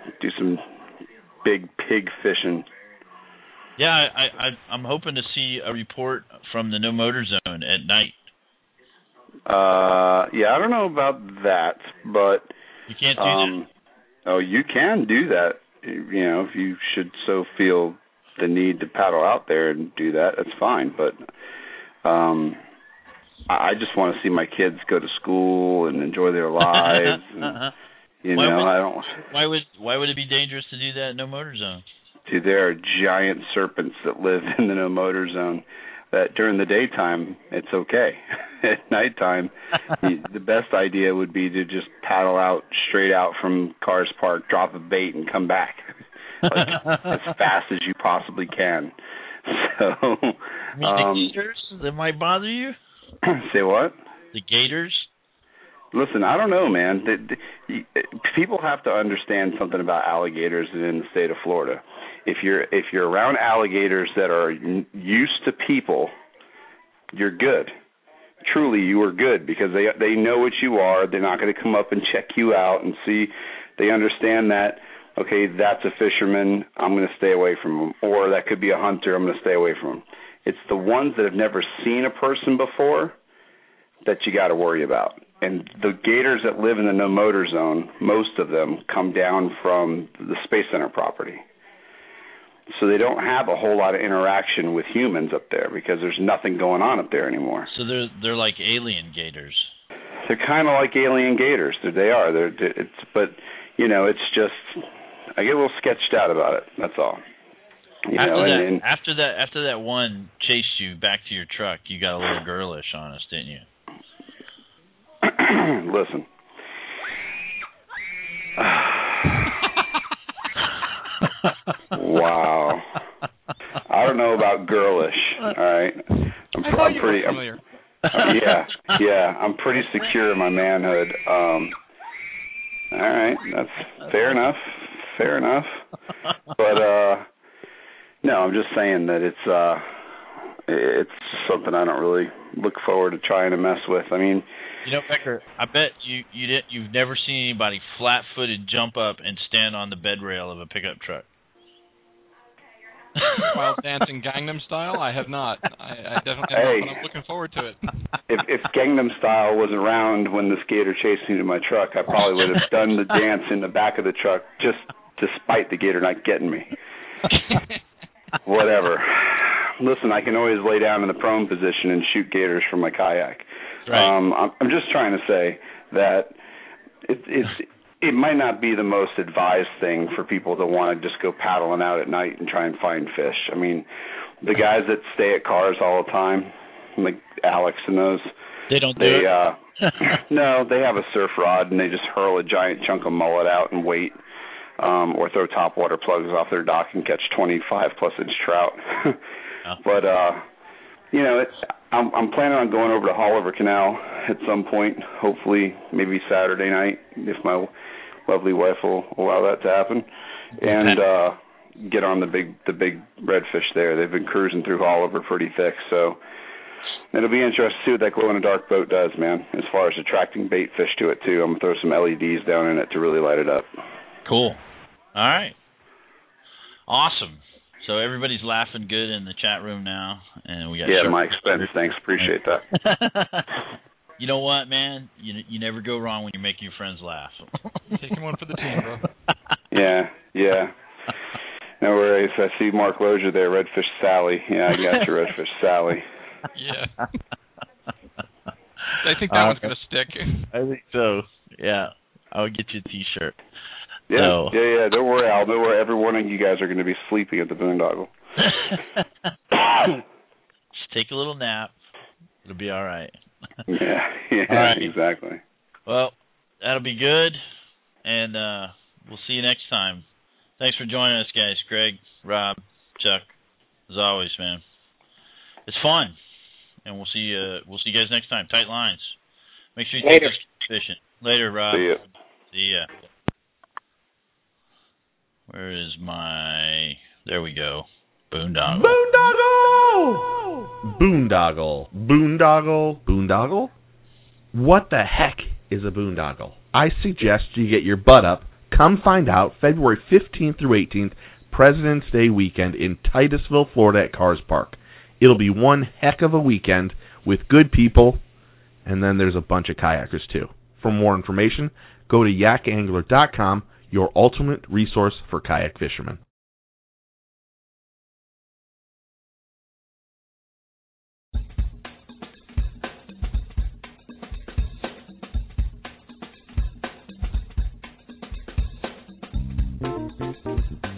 Speaker 5: big pig fishing.
Speaker 2: Yeah, I'm hoping to see a report from the No Motor Zone at night.
Speaker 5: Yeah, I don't know about that, but
Speaker 2: you can't do that.
Speaker 5: Oh, you can do that. If you should so feel the need to paddle out there and do that, that's fine. But I just want to see my kids go to school and enjoy their lives.
Speaker 2: Why would it be dangerous to do that in no motor zone?
Speaker 5: Dude, there are giant serpents that live in the no motor zone. That during the daytime it's okay. At nighttime, the best idea would be to just paddle out straight out from Cars Park, drop a bait, and come back as fast as you possibly can. So,
Speaker 2: the gators that might bother you?
Speaker 5: Say what?
Speaker 2: The gators?
Speaker 5: Listen, I don't know, man. People have to understand something about alligators in the state of Florida. If you're around alligators that are used to people, you're good. Truly, you are good because they know what you are. They're not going to come up and check you out and see. They understand that, okay, that's a fisherman, I'm going to stay away from him. Or that could be a hunter, I'm going to stay away from him. It's the ones that have never seen a person before that you got to worry about. And the gators that live in the no motor zone, most of them come down from the Space Center property. So they don't have a whole lot of interaction with humans up there because there's nothing going on up there anymore.
Speaker 2: So they're like alien gators.
Speaker 5: They're kind of like alien gators. They are. But it's just I get a little sketched out about it. That's all.
Speaker 2: After that one chased you back to your truck, you got a little girlish on us, didn't you?
Speaker 5: Listen. Wow. I don't know about girlish, all right? I'm pretty familiar. Yeah, I'm pretty secure in my manhood. All right, that's fair enough. But no, I'm just saying that it's something I don't really look forward to trying to mess with. I mean,
Speaker 2: Becker, I bet you've never seen anybody flat-footed jump up and stand on the bed rail of a pickup truck.
Speaker 4: While dancing Gangnam Style, I have not. I definitely have not, but I'm looking forward to it.
Speaker 5: If Gangnam Style was around when the gator chased me to my truck, I probably would have done the dance in the back of the truck just despite the gator not getting me. Whatever. Listen, I can always lay down in the prone position and shoot gators from my kayak. Right. I'm just trying to say that it might not be the most advised thing for people to want to just go paddling out at night and try and find fish. I mean, the guys that stay at cars all the time, like Alex and those,
Speaker 2: they don't do it?
Speaker 5: No, they have a surf rod and they just hurl a giant chunk of mullet out and wait. Or throw topwater plugs off their dock and catch 25-plus-inch trout. But, I'm planning on going over to Haulover Canal at some point, hopefully maybe Saturday night, if my lovely wife will allow that to happen, and get on the big redfish there. They've been cruising through Haulover pretty thick, so it'll be interesting to see what that glow-in-the-dark boat does, man, as far as attracting bait fish to it, too. I'm going to throw some LEDs down in it to really light it up.
Speaker 2: Cool. All right. Awesome. So everybody's laughing good in the chat room now, and we got
Speaker 5: my expense. Thanks, appreciate that.
Speaker 2: You know what, man? You never go wrong when you're making your friends laugh.
Speaker 4: Taking one for the team, bro.
Speaker 5: Yeah. No worries. I see Mark Lozier there, Redfish Sally. Yeah, I got you, Redfish Sally.
Speaker 4: Yeah. I think that one's going to stick.
Speaker 2: I think so. Yeah, I'll get you a T-shirt.
Speaker 5: Yeah, yeah. Don't worry, Al. Don't worry. Every one of you guys are going to be sleeping at the boondoggle.
Speaker 2: Just take a little nap. It'll be all right.
Speaker 5: Yeah,
Speaker 2: all right.
Speaker 5: Exactly.
Speaker 2: Well, that'll be good, and we'll see you next time. Thanks for joining us, guys. Greg, Rob, Chuck, as always, man. It's fun, and we'll see you guys next time. Tight lines. Make sure you take us fishing. Later, Rob. See ya. Where is my... There we go. Boondoggle.
Speaker 6: Boondoggle? What the heck is a boondoggle? I suggest you get your butt up. Come find out February 15th through 18th, President's Day weekend in Titusville, Florida at Cars Park. It'll be one heck of a weekend with good people, and then there's a bunch of kayakers too. For more information, go to yakangler.com, your ultimate resource for kayak fishermen.
Speaker 7: Bye.